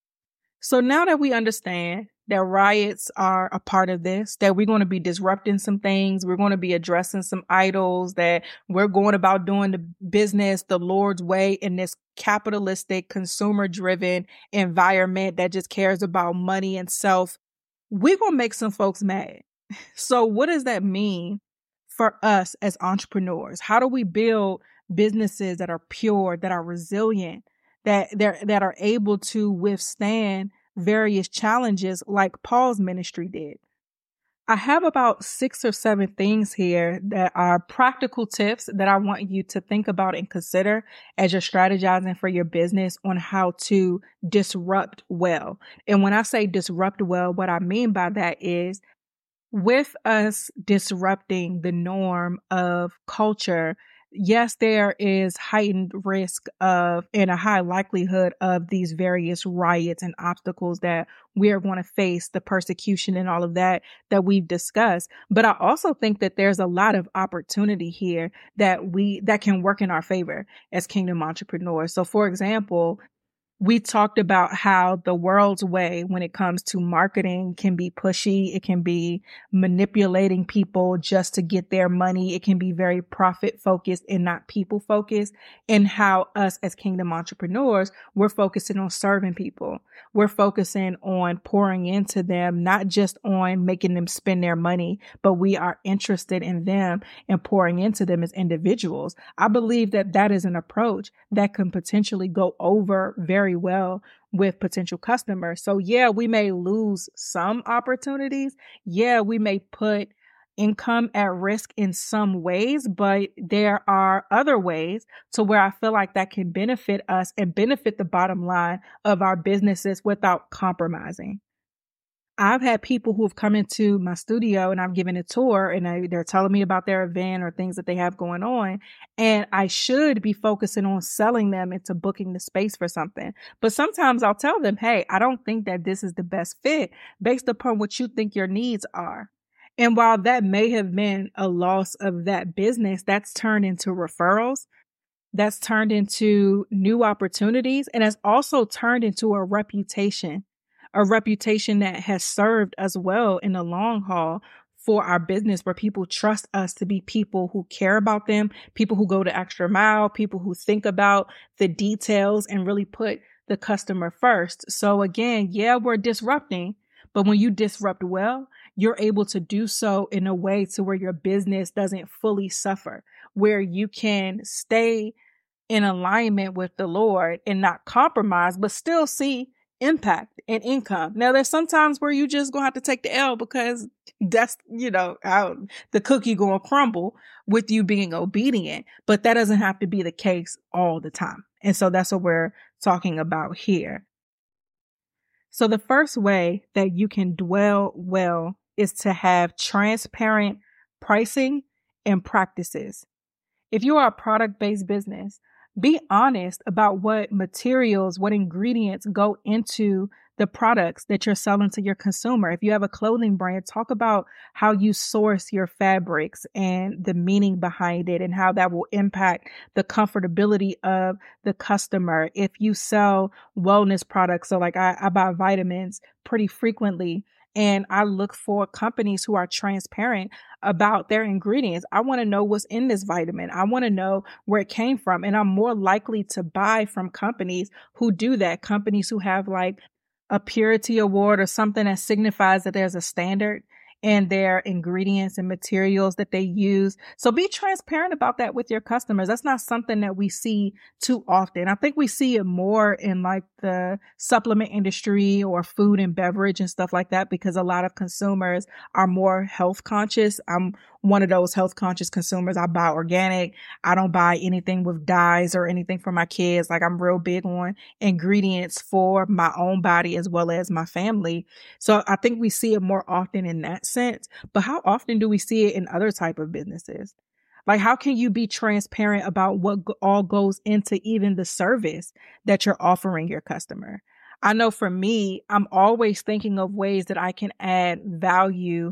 So now that we understand that riots are a part of this, that we're going to be disrupting some things, we're going to be addressing some idols, that we're going about doing the business the Lord's way in this capitalistic, consumer-driven environment that just cares about money and self, we're going to make some folks mad. So what does that mean for us as entrepreneurs? How do we build businesses that are pure, that are resilient, that they're, that are able to withstand various challenges like Paul's ministry did? I have about six or seven things here that are practical tips that I want you to think about and consider as you're strategizing for your business on how to disrupt well. And when I say disrupt well, what I mean by that is with us disrupting the norm of culture, yes, there is heightened risk of and a high likelihood of these various riots and obstacles that we are going to face, the persecution and all of that that we've discussed. But I also think that there's a lot of opportunity here that we that can work in our favor as kingdom entrepreneurs. So, for example, we talked about how the world's way when it comes to marketing can be pushy. It can be manipulating people just to get their money. It can be very profit focused and not people focused. And how us as kingdom entrepreneurs, we're focusing on serving people. We're focusing on pouring into them, not just on making them spend their money, but we are interested in them and pouring into them as individuals. I believe that that is an approach that can potentially go over very well with potential customers. So yeah, we may lose some opportunities. Yeah, we may put income at risk in some ways, but there are other ways to where I feel like that can benefit us and benefit the bottom line of our businesses without compromising. I've had people who have come into my studio and I've given a tour and I, they're telling me about their event or things that they have going on. And I should be focusing on selling them into booking the space for something. But sometimes I'll tell them, hey, I don't think that this is the best fit based upon what you think your needs are. And while that may have been a loss of that business, that's turned into referrals. That's turned into new opportunities. And has also turned into a reputation. A reputation that has served us well in the long haul for our business, where people trust us to be people who care about them, people who go the extra mile, people who think about the details and really put the customer first. So again, yeah, we're disrupting, but when you disrupt well, you're able to do so in a way to where your business doesn't fully suffer, where you can stay in alignment with the Lord and not compromise, but still see impact and income. Now, there's sometimes where you just gonna have to take the L because that's, you know, how the cookie gonna crumble with you being obedient. But that doesn't have to be the case all the time. And so that's what we're talking about here. So the first way that you can dwell well is to have transparent pricing and practices. If you are a product-based business, be honest about what materials, what ingredients go into the products that you're selling to your consumer. If you have a clothing brand, talk about how you source your fabrics and the meaning behind it and how that will impact the comfortability of the customer. If you sell wellness products, so like I, I buy vitamins pretty frequently, and I look for companies who are transparent about their ingredients. I want to know what's in this vitamin. I want to know where it came from. And I'm more likely to buy from companies who do that, companies who have like a purity award or something that signifies that there's a standard in their ingredients and materials that they use. So be transparent about that with your customers. That's not something that we see too often. I think we see it more in like the supplement industry or food and beverage and stuff like that, because a lot of consumers are more health conscious. I'm one of those health conscious consumers. I buy organic. I don't buy anything with dyes or anything for my kids. Like I'm real big on ingredients for my own body as well as my family. So I think we see it more often in that sense. But how often do we see it in other type of businesses? Like, how can you be transparent about what go- all goes into even the service that you're offering your customer? I know for me, I'm always thinking of ways that I can add value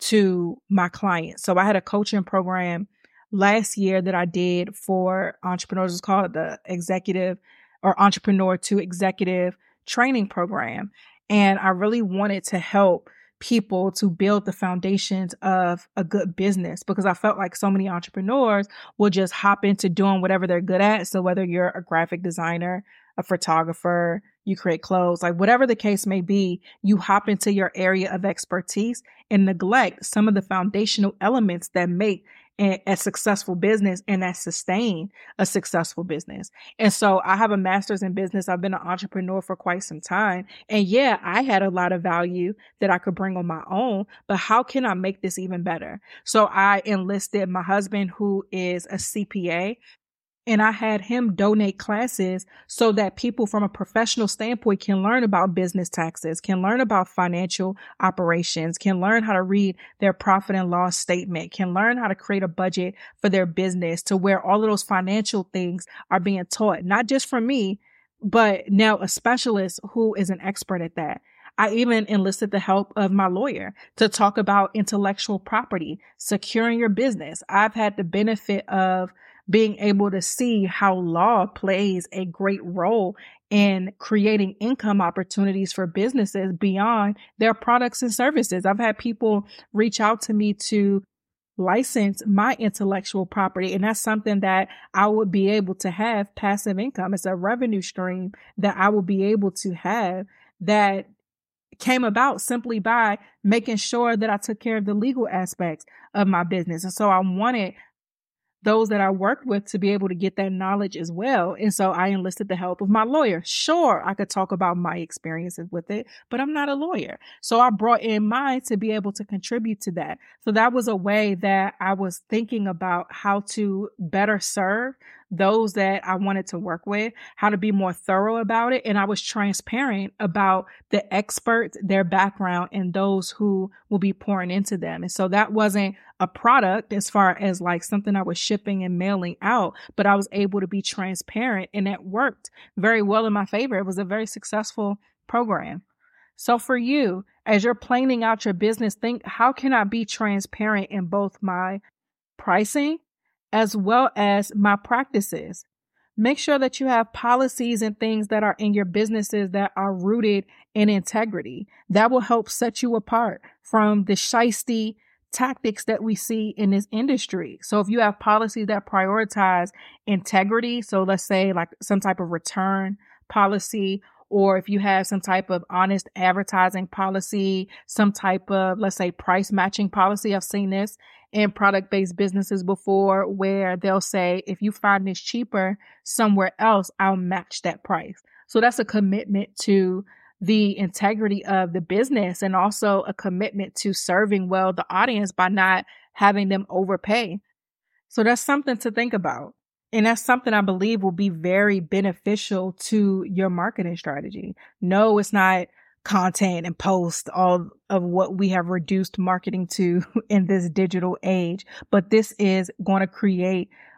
to my clients. So I had a coaching program last year that I did for entrepreneurs. It's called the Executive or Entrepreneur to Executive Training Program. And I really wanted to help people to build the foundations of a good business, because I felt like so many entrepreneurs will just hop into doing whatever they're good at. So whether you're a graphic designer, a photographer, you create clothes, like whatever the case may be, you hop into your area of expertise and neglect some of the foundational elements that make a, a successful business and that sustain a successful business. And so I have a master's in business. I've been an entrepreneur for quite some time. And yeah, I had a lot of value that I could bring on my own, but how can I make this even better? So I enlisted my husband, who is a C P A, and I had him donate classes so that people from a professional standpoint can learn about business taxes, can learn about financial operations, can learn how to read their profit and loss statement, can learn how to create a budget for their business, to where all of those financial things are being taught, not just from me, but now a specialist who is an expert at that. I even enlisted the help of my lawyer to talk about intellectual property, securing your business. I've had the benefit of being able to see how law plays a great role in creating income opportunities for businesses beyond their products and services. I've had people reach out to me to license my intellectual property, and that's something that I would be able to have passive income. It's a revenue stream that I will be able to have that came about simply by making sure that I took care of the legal aspects of my business. And so I wanted those that I worked with to be able to get that knowledge as well. And so I enlisted the help of my lawyer. Sure, I could talk about my experiences with it, but I'm not a lawyer. So I brought in mine to be able to contribute to that. So that was a way that I was thinking about how to better serve those that I wanted to work with, how to be more thorough about it. And I was transparent about the experts, their background, and those who will be pouring into them. And so that wasn't a product as far as like something I was shipping and mailing out, but I was able to be transparent, and that worked very well in my favor. It was a very successful program. So for you, as you're planning out your business, think, how can I be transparent in both my pricing as well as my practices? Make sure that you have policies and things that are in your businesses that are rooted in integrity. That will help set you apart from the shiesty tactics that we see in this industry. So if you have policies that prioritize integrity, so let's say like some type of return policy, or if you have some type of honest advertising policy, some type of, let's say, price matching policy. I've seen this in product-based businesses before, where they'll say, if you find this cheaper somewhere else, I'll match that price. So that's a commitment to the integrity of the business, and also a commitment to serving well the audience by not having them overpay. So that's something to think about. And that's something I believe will be very beneficial to your marketing strategy. No, it's not content and post, all of what we have reduced marketing to in this digital age, but this is going to create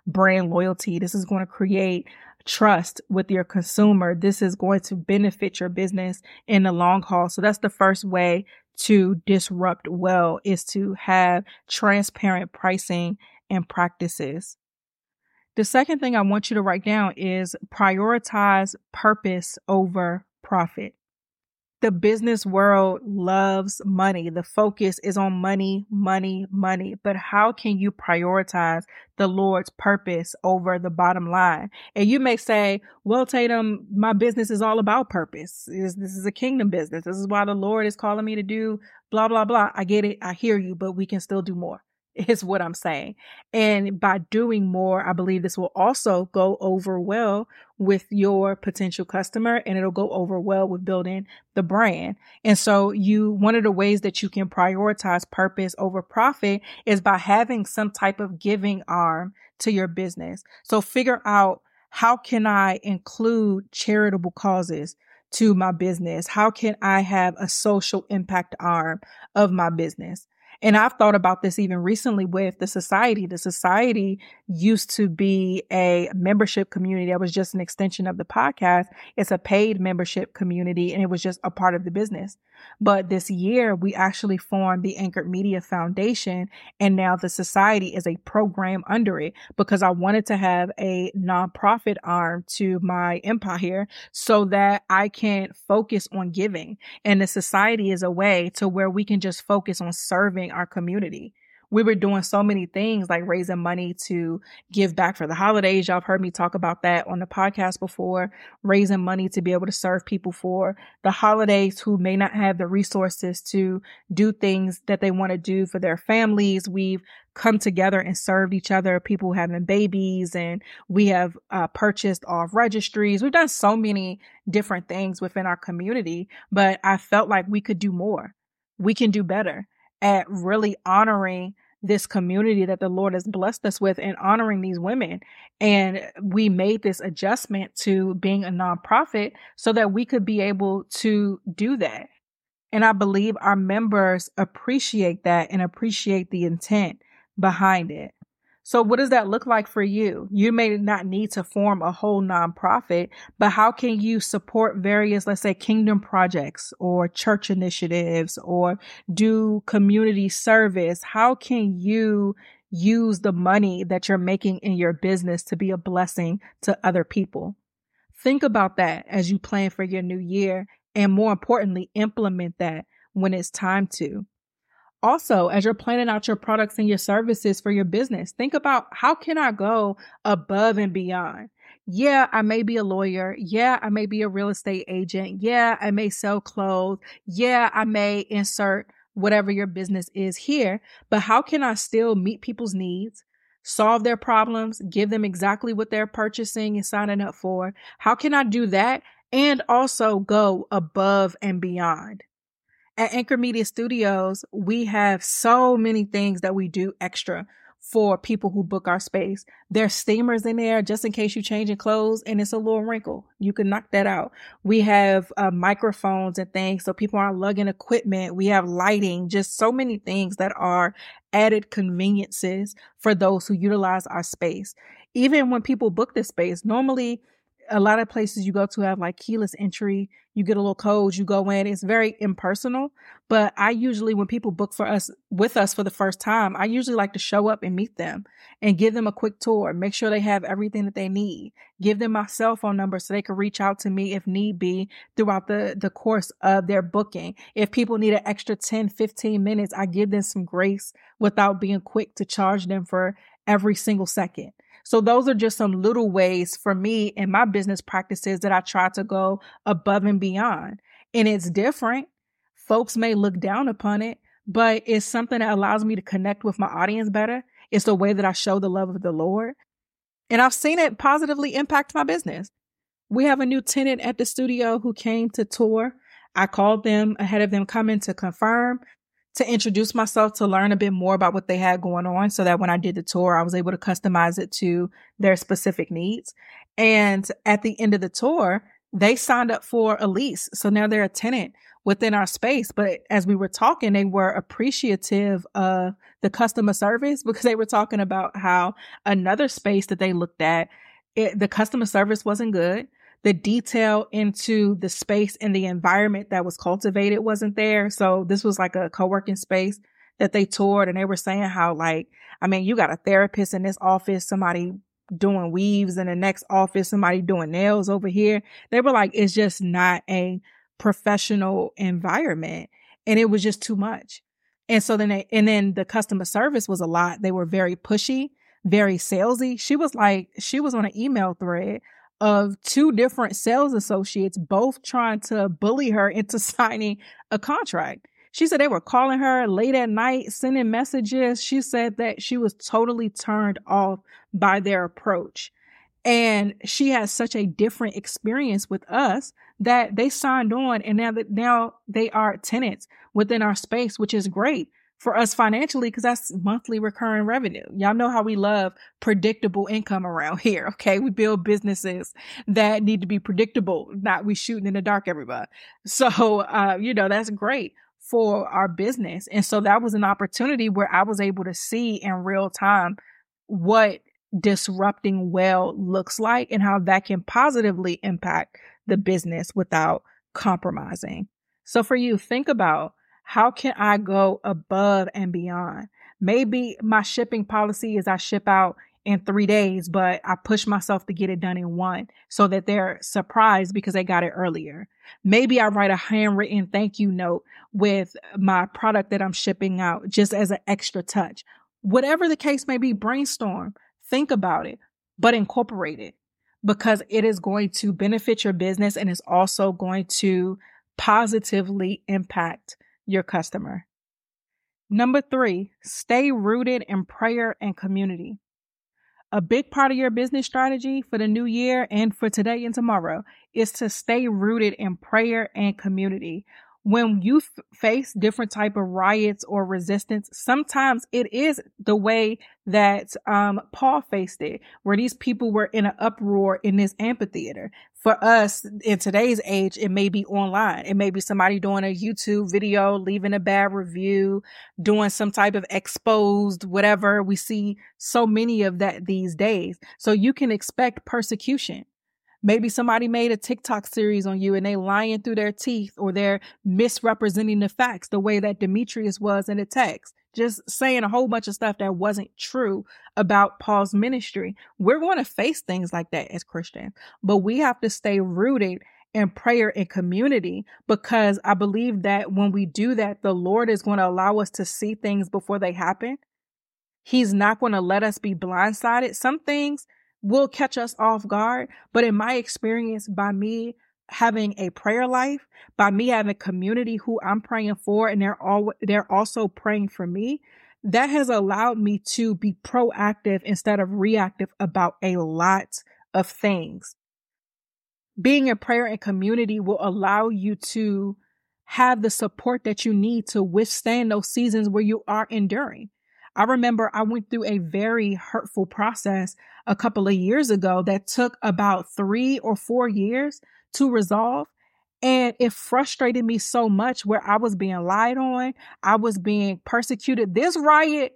brand loyalty. This is going to create trust with your consumer. This is going to benefit your business in the long haul. So that's the first way to disrupt well, is to have transparent pricing and practices. The second thing I want you to write down is prioritize purpose over profit. The business world loves money. The focus is on money, money, money. But how can you prioritize the Lord's purpose over the bottom line? And you may say, well, Tatum, my business is all about purpose. This is a kingdom business. This is why the Lord is calling me to do blah, blah, blah. I get it. I hear you, but we can still do more, is what I'm saying. And by doing more, I believe this will also go over well with your potential customer, and it'll go over well with building the brand. And so you, one of the ways that you can prioritize purpose over profit is by having some type of giving arm to your business. So figure out, how can I include charitable causes to my business? How can I have a social impact arm of my business? And I've thought about this even recently with the society. The society used to be a membership community that was just an extension of the podcast. It's a paid membership community, and it was just a part of the business. But this year, we actually formed the Anchored Media Foundation, and now the society is a program under it, because I wanted to have a nonprofit arm to my empire so that I can focus on giving. And the society is a way to where we can just focus on serving our community. We were doing so many things like raising money to give back for the holidays. Y'all have heard me talk about that on the podcast before, raising money to be able to serve people for the holidays who may not have the resources to do things that they want to do for their families. We've come together and served each other, people having babies, and we have uh, purchased off registries. We've done so many different things within our community, but I felt like we could do more. We can do better at really honoring this community that the Lord has blessed us with and honoring these women. And we made this adjustment to being a nonprofit so that we could be able to do that. And I believe our members appreciate that and appreciate the intent behind it. So what does that look like for you? You may not need to form a whole nonprofit, but how can you support various, let's say, kingdom projects or church initiatives or do community service? How can you use the money that you're making in your business to be a blessing to other people? Think about that as you plan for your new year, and more importantly, implement that when it's time to. Also, as you're planning out your products and your services for your business, think about, how can I go above and beyond? Yeah, I may be a lawyer. Yeah, I may be a real estate agent. Yeah, I may sell clothes. Yeah, I may insert whatever your business is here. But how can I still meet people's needs, solve their problems, give them exactly what they're purchasing and signing up for? How can I do that and also go above and beyond? At Anchored Media Studios, we have so many things that we do extra for people who book our space. There's steamers in there just in case you're changing clothes and it's a little wrinkle. You can knock that out. We have uh, microphones and things so people aren't lugging equipment. We have lighting, just so many things that are added conveniences for those who utilize our space. Even when people book this space, normally a lot of places you go to have like keyless entry. You get a little code, you go in. It's very impersonal. But I usually, when people book for us, with us for the first time, I usually like to show up and meet them and give them a quick tour. Make sure they have everything that they need. Give them my cell phone number so they can reach out to me if need be throughout the, the course of their booking. If people need an extra ten, fifteen minutes, I give them some grace without being quick to charge them for every single second. So those are just some little ways for me in my business practices that I try to go above and beyond. And it's different. Folks may look down upon it, but it's something that allows me to connect with my audience better. It's the way that I show the love of the Lord. And I've seen it positively impact my business. We have a new tenant at the studio who came to tour. I called them ahead of them coming to confirm, to introduce myself, to learn a bit more about what they had going on so that when I did the tour, I was able to customize it to their specific needs. And at the end of the tour, they signed up for a lease. So now they're a tenant within our space. But as we were talking, they were appreciative of the customer service because they were talking about how another space that they looked at, it, the customer service wasn't good. The detail into the space and the environment that was cultivated wasn't there. So this was like a co-working space that they toured, and they were saying how, like, I mean, you got a therapist in this office, somebody doing weaves in the next office, somebody doing nails over here. They were like, it's just not a professional environment. And it was just too much. And so then they, and then the customer service was a lot. They were very pushy, very salesy. She was like, she was on an email thread of two different sales associates, both trying to bully her into signing a contract. She said they were calling her late at night, sending messages. She said that she was totally turned off by their approach. And she has such a different experience with us that they signed on, and now that now they are tenants within our space, which is great for us financially because that's monthly recurring revenue. Y'all know how we love predictable income around here. Okay. We build businesses that need to be predictable, not we shooting in the dark, everybody. So, uh, you know, that's great for our business. And so that was an opportunity where I was able to see in real time what disrupting well looks like and how that can positively impact the business without compromising. So for you, think about, how can I go above and beyond? Maybe my shipping policy is I ship out in three days, but I push myself to get it done in one so that they're surprised because they got it earlier. Maybe I write a handwritten thank you note with my product that I'm shipping out just as an extra touch. Whatever the case may be, brainstorm, think about it, but incorporate it because it is going to benefit your business and it's also going to positively impact your customer. Number three, stay rooted in prayer and community. A big part of your business strategy for the new year and for today and tomorrow is to stay rooted in prayer and community. When you f- face different type of riots or resistance, sometimes it is the way that um, Paul faced it, where these people were in an uproar in this amphitheater. For us in today's age, it may be online. It may be somebody doing a YouTube video, leaving a bad review, doing some type of exposed, whatever. We see so many of that these days. So you can expect persecution. Maybe somebody made a TikTok series on you and they lying through their teeth or they're misrepresenting the facts the way that Demetrius was in the text, just saying a whole bunch of stuff that wasn't true about Paul's ministry. We're going to face things like that as Christians, but we have to stay rooted in prayer and community because I believe that when we do that, the Lord is going to allow us to see things before they happen. He's not going to let us be blindsided. Some things will catch us off guard. But in my experience, by me having a prayer life, by me having a community who I'm praying for, and they're all, they're also praying for me, that has allowed me to be proactive instead of reactive about a lot of things. Being in prayer and community will allow you to have the support that you need to withstand those seasons where you are enduring. I remember I went through a very hurtful process a couple of years ago that took about three or four years to resolve. And it frustrated me so much where I was being lied on. I was being persecuted. This riot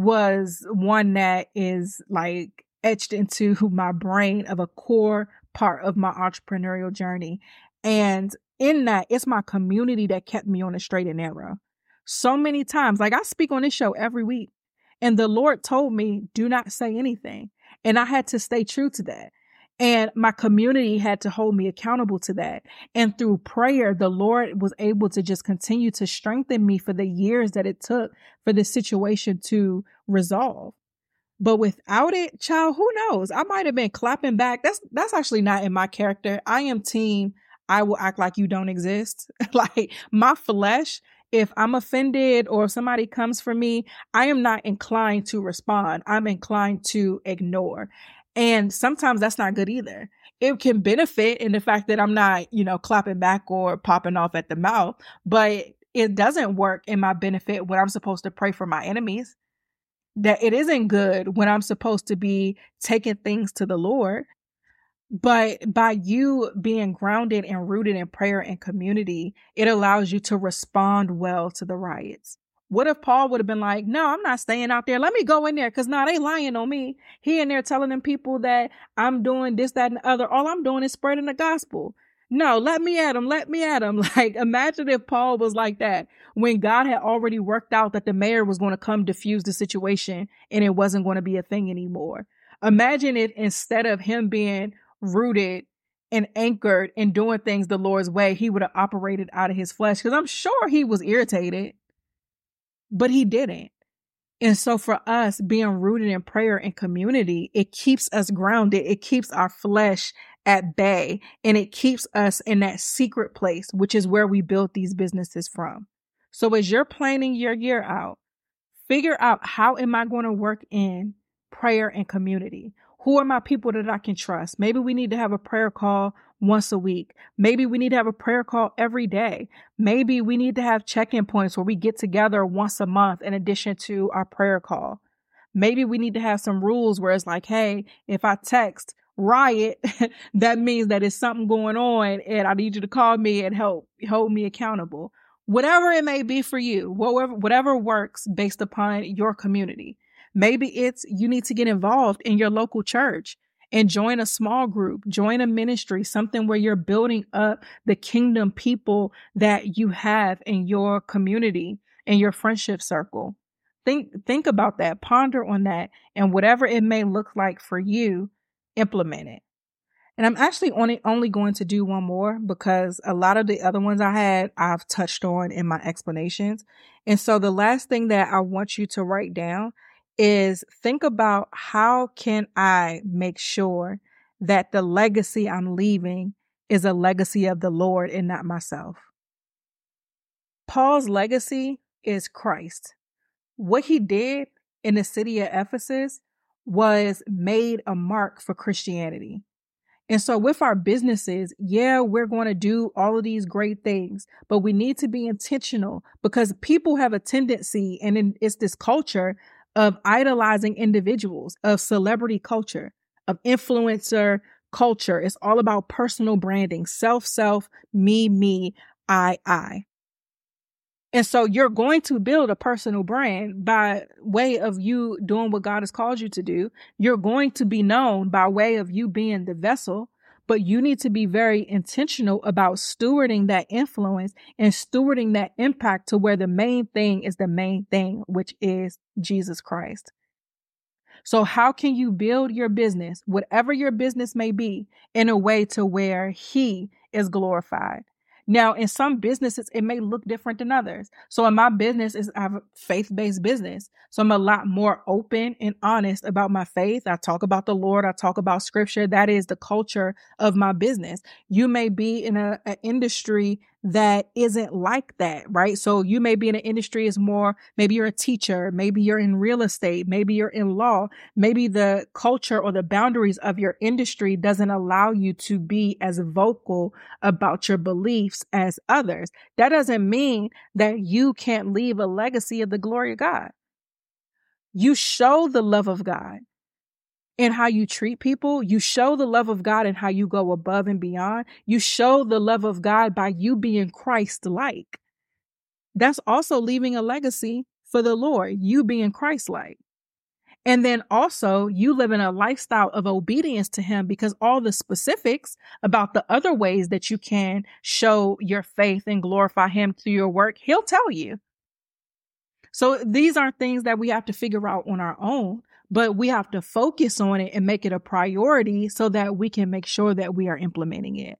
was one that is like etched into my brain of a core part of my entrepreneurial journey. And in that, it's my community that kept me on the straight and narrow. So many times, like I speak on this show every week. And the Lord told me, do not say anything. And I had to stay true to that. And my community had to hold me accountable to that. And through prayer, the Lord was able to just continue to strengthen me for the years that it took for this situation to resolve. But without it, child, who knows? I might have been clapping back. That's that's actually not in my character. I am team, I will act like you don't exist. Like my flesh, if I'm offended or if somebody comes for me, I am not inclined to respond. I'm inclined to ignore. And sometimes that's not good either. It can benefit in the fact that I'm not, you know, clapping back or popping off at the mouth, but it doesn't work in my benefit when I'm supposed to pray for my enemies. That it isn't good when I'm supposed to be taking things to the Lord. But by you being grounded and rooted in prayer and community, it allows you to respond well to the riots. What if Paul would have been like, no, I'm not staying out there. Let me go in there because now they lying on me. He in there telling them people that I'm doing this, that, and the other. All I'm doing is spreading the gospel. No, let me at him. Let me at him. Like, imagine if Paul was like that when God had already worked out that the mayor was going to come diffuse the situation and it wasn't going to be a thing anymore. Imagine it instead of him being rooted and anchored in doing things the Lord's way, he would have operated out of his flesh, because I'm sure he was irritated, but he didn't. And so for us, being rooted in prayer and community, it keeps us grounded. It keeps our flesh at bay, and it keeps us in that secret place, which is where we build these businesses from. So as you're planning your year out, figure out, how am I going to work in prayer and community? Who are my people that I can trust? Maybe we need to have a prayer call once a week. Maybe we need to have a prayer call every day. Maybe we need to have check-in points where we get together once a month in addition to our prayer call. Maybe we need to have some rules where it's like, hey, if I text riot, that means that it's something going on and I need you to call me and help hold me accountable. Whatever it may be for you, whatever, whatever works based upon your community. Maybe it's you need to get involved in your local church and join a small group, join a ministry, something where you're building up the kingdom people that you have in your community, in your friendship circle. Think, think about that, ponder on that, and whatever it may look like for you, implement it. And I'm actually only, only going to do one more, because a lot of the other ones I had, I've touched on in my explanations. And so the last thing that I want you to write down is think about, how can I make sure that the legacy I'm leaving is a legacy of the Lord and not myself? Paul's legacy is Christ. What he did in the city of Ephesus was made a mark for Christianity. And so with our businesses, yeah, we're going to do all of these great things, but we need to be intentional, because people have a tendency, and it's this culture of idolizing individuals, of celebrity culture, of influencer culture. It's all about personal branding, self, self, me, me, I, I. And so you're going to build a personal brand by way of you doing what God has called you to do. You're going to be known by way of you being the vessel, but you need to be very intentional about stewarding that influence and stewarding that impact to where the main thing is the main thing, which is Jesus Christ. So how can you build your business, whatever your business may be, in a way to where he is glorified? Now, in some businesses, it may look different than others. So in my business, is I have a faith-based business. So I'm a lot more open and honest about my faith. I talk about the Lord. I talk about scripture. That is the culture of my business. You may be in a, an industry that isn't like that, right? So you may be in an industry is more, maybe you're a teacher, maybe you're in real estate, maybe you're in law, maybe the culture or the boundaries of your industry doesn't allow you to be as vocal about your beliefs as others. That doesn't mean that you can't leave a legacy of the glory of God. You show the love of God in how you treat people. You show the love of God in how you go above and beyond. You show the love of God by you being Christ-like. That's also leaving a legacy for the Lord, you being Christ-like. And then also you live in a lifestyle of obedience to him, because all the specifics about the other ways that you can show your faith and glorify him through your work, he'll tell you. So these aren't things that we have to figure out on our own, but we have to focus on it and make it a priority so that we can make sure that we are implementing it.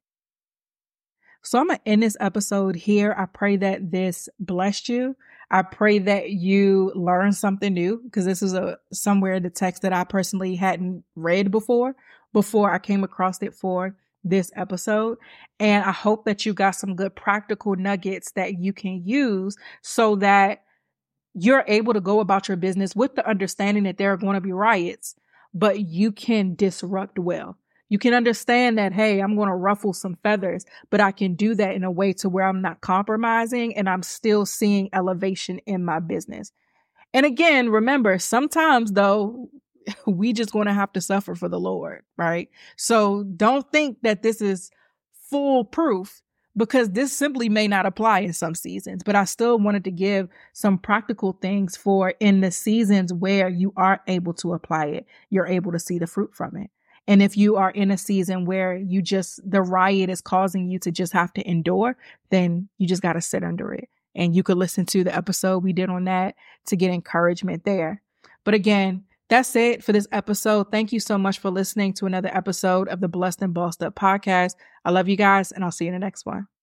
So I'm going to end this episode here. I pray that this blessed you. I pray that you learned something new, because this is a somewhere in the text that I personally hadn't read before, before I came across it for this episode. And I hope that you got some good practical nuggets that you can use so that you're able to go about your business with the understanding that there are going to be riots, but you can disrupt well. You can understand that, hey, I'm going to ruffle some feathers, but I can do that in a way to where I'm not compromising and I'm still seeing elevation in my business. And again, remember, sometimes though, we just going to have to suffer for the Lord, right? So don't think that this is foolproof, because this simply may not apply in some seasons. But I still wanted to give some practical things for in the seasons where you are able to apply it, you're able to see the fruit from it. And if you are in a season where you just, the riot is causing you to just have to endure, then you just got to sit under it. And you could listen to the episode we did on that to get encouragement there. But again, that's it for this episode. Thank you so much for listening to another episode of the Blessed and Bossed Up podcast. I love you guys, and I'll see you in the next one.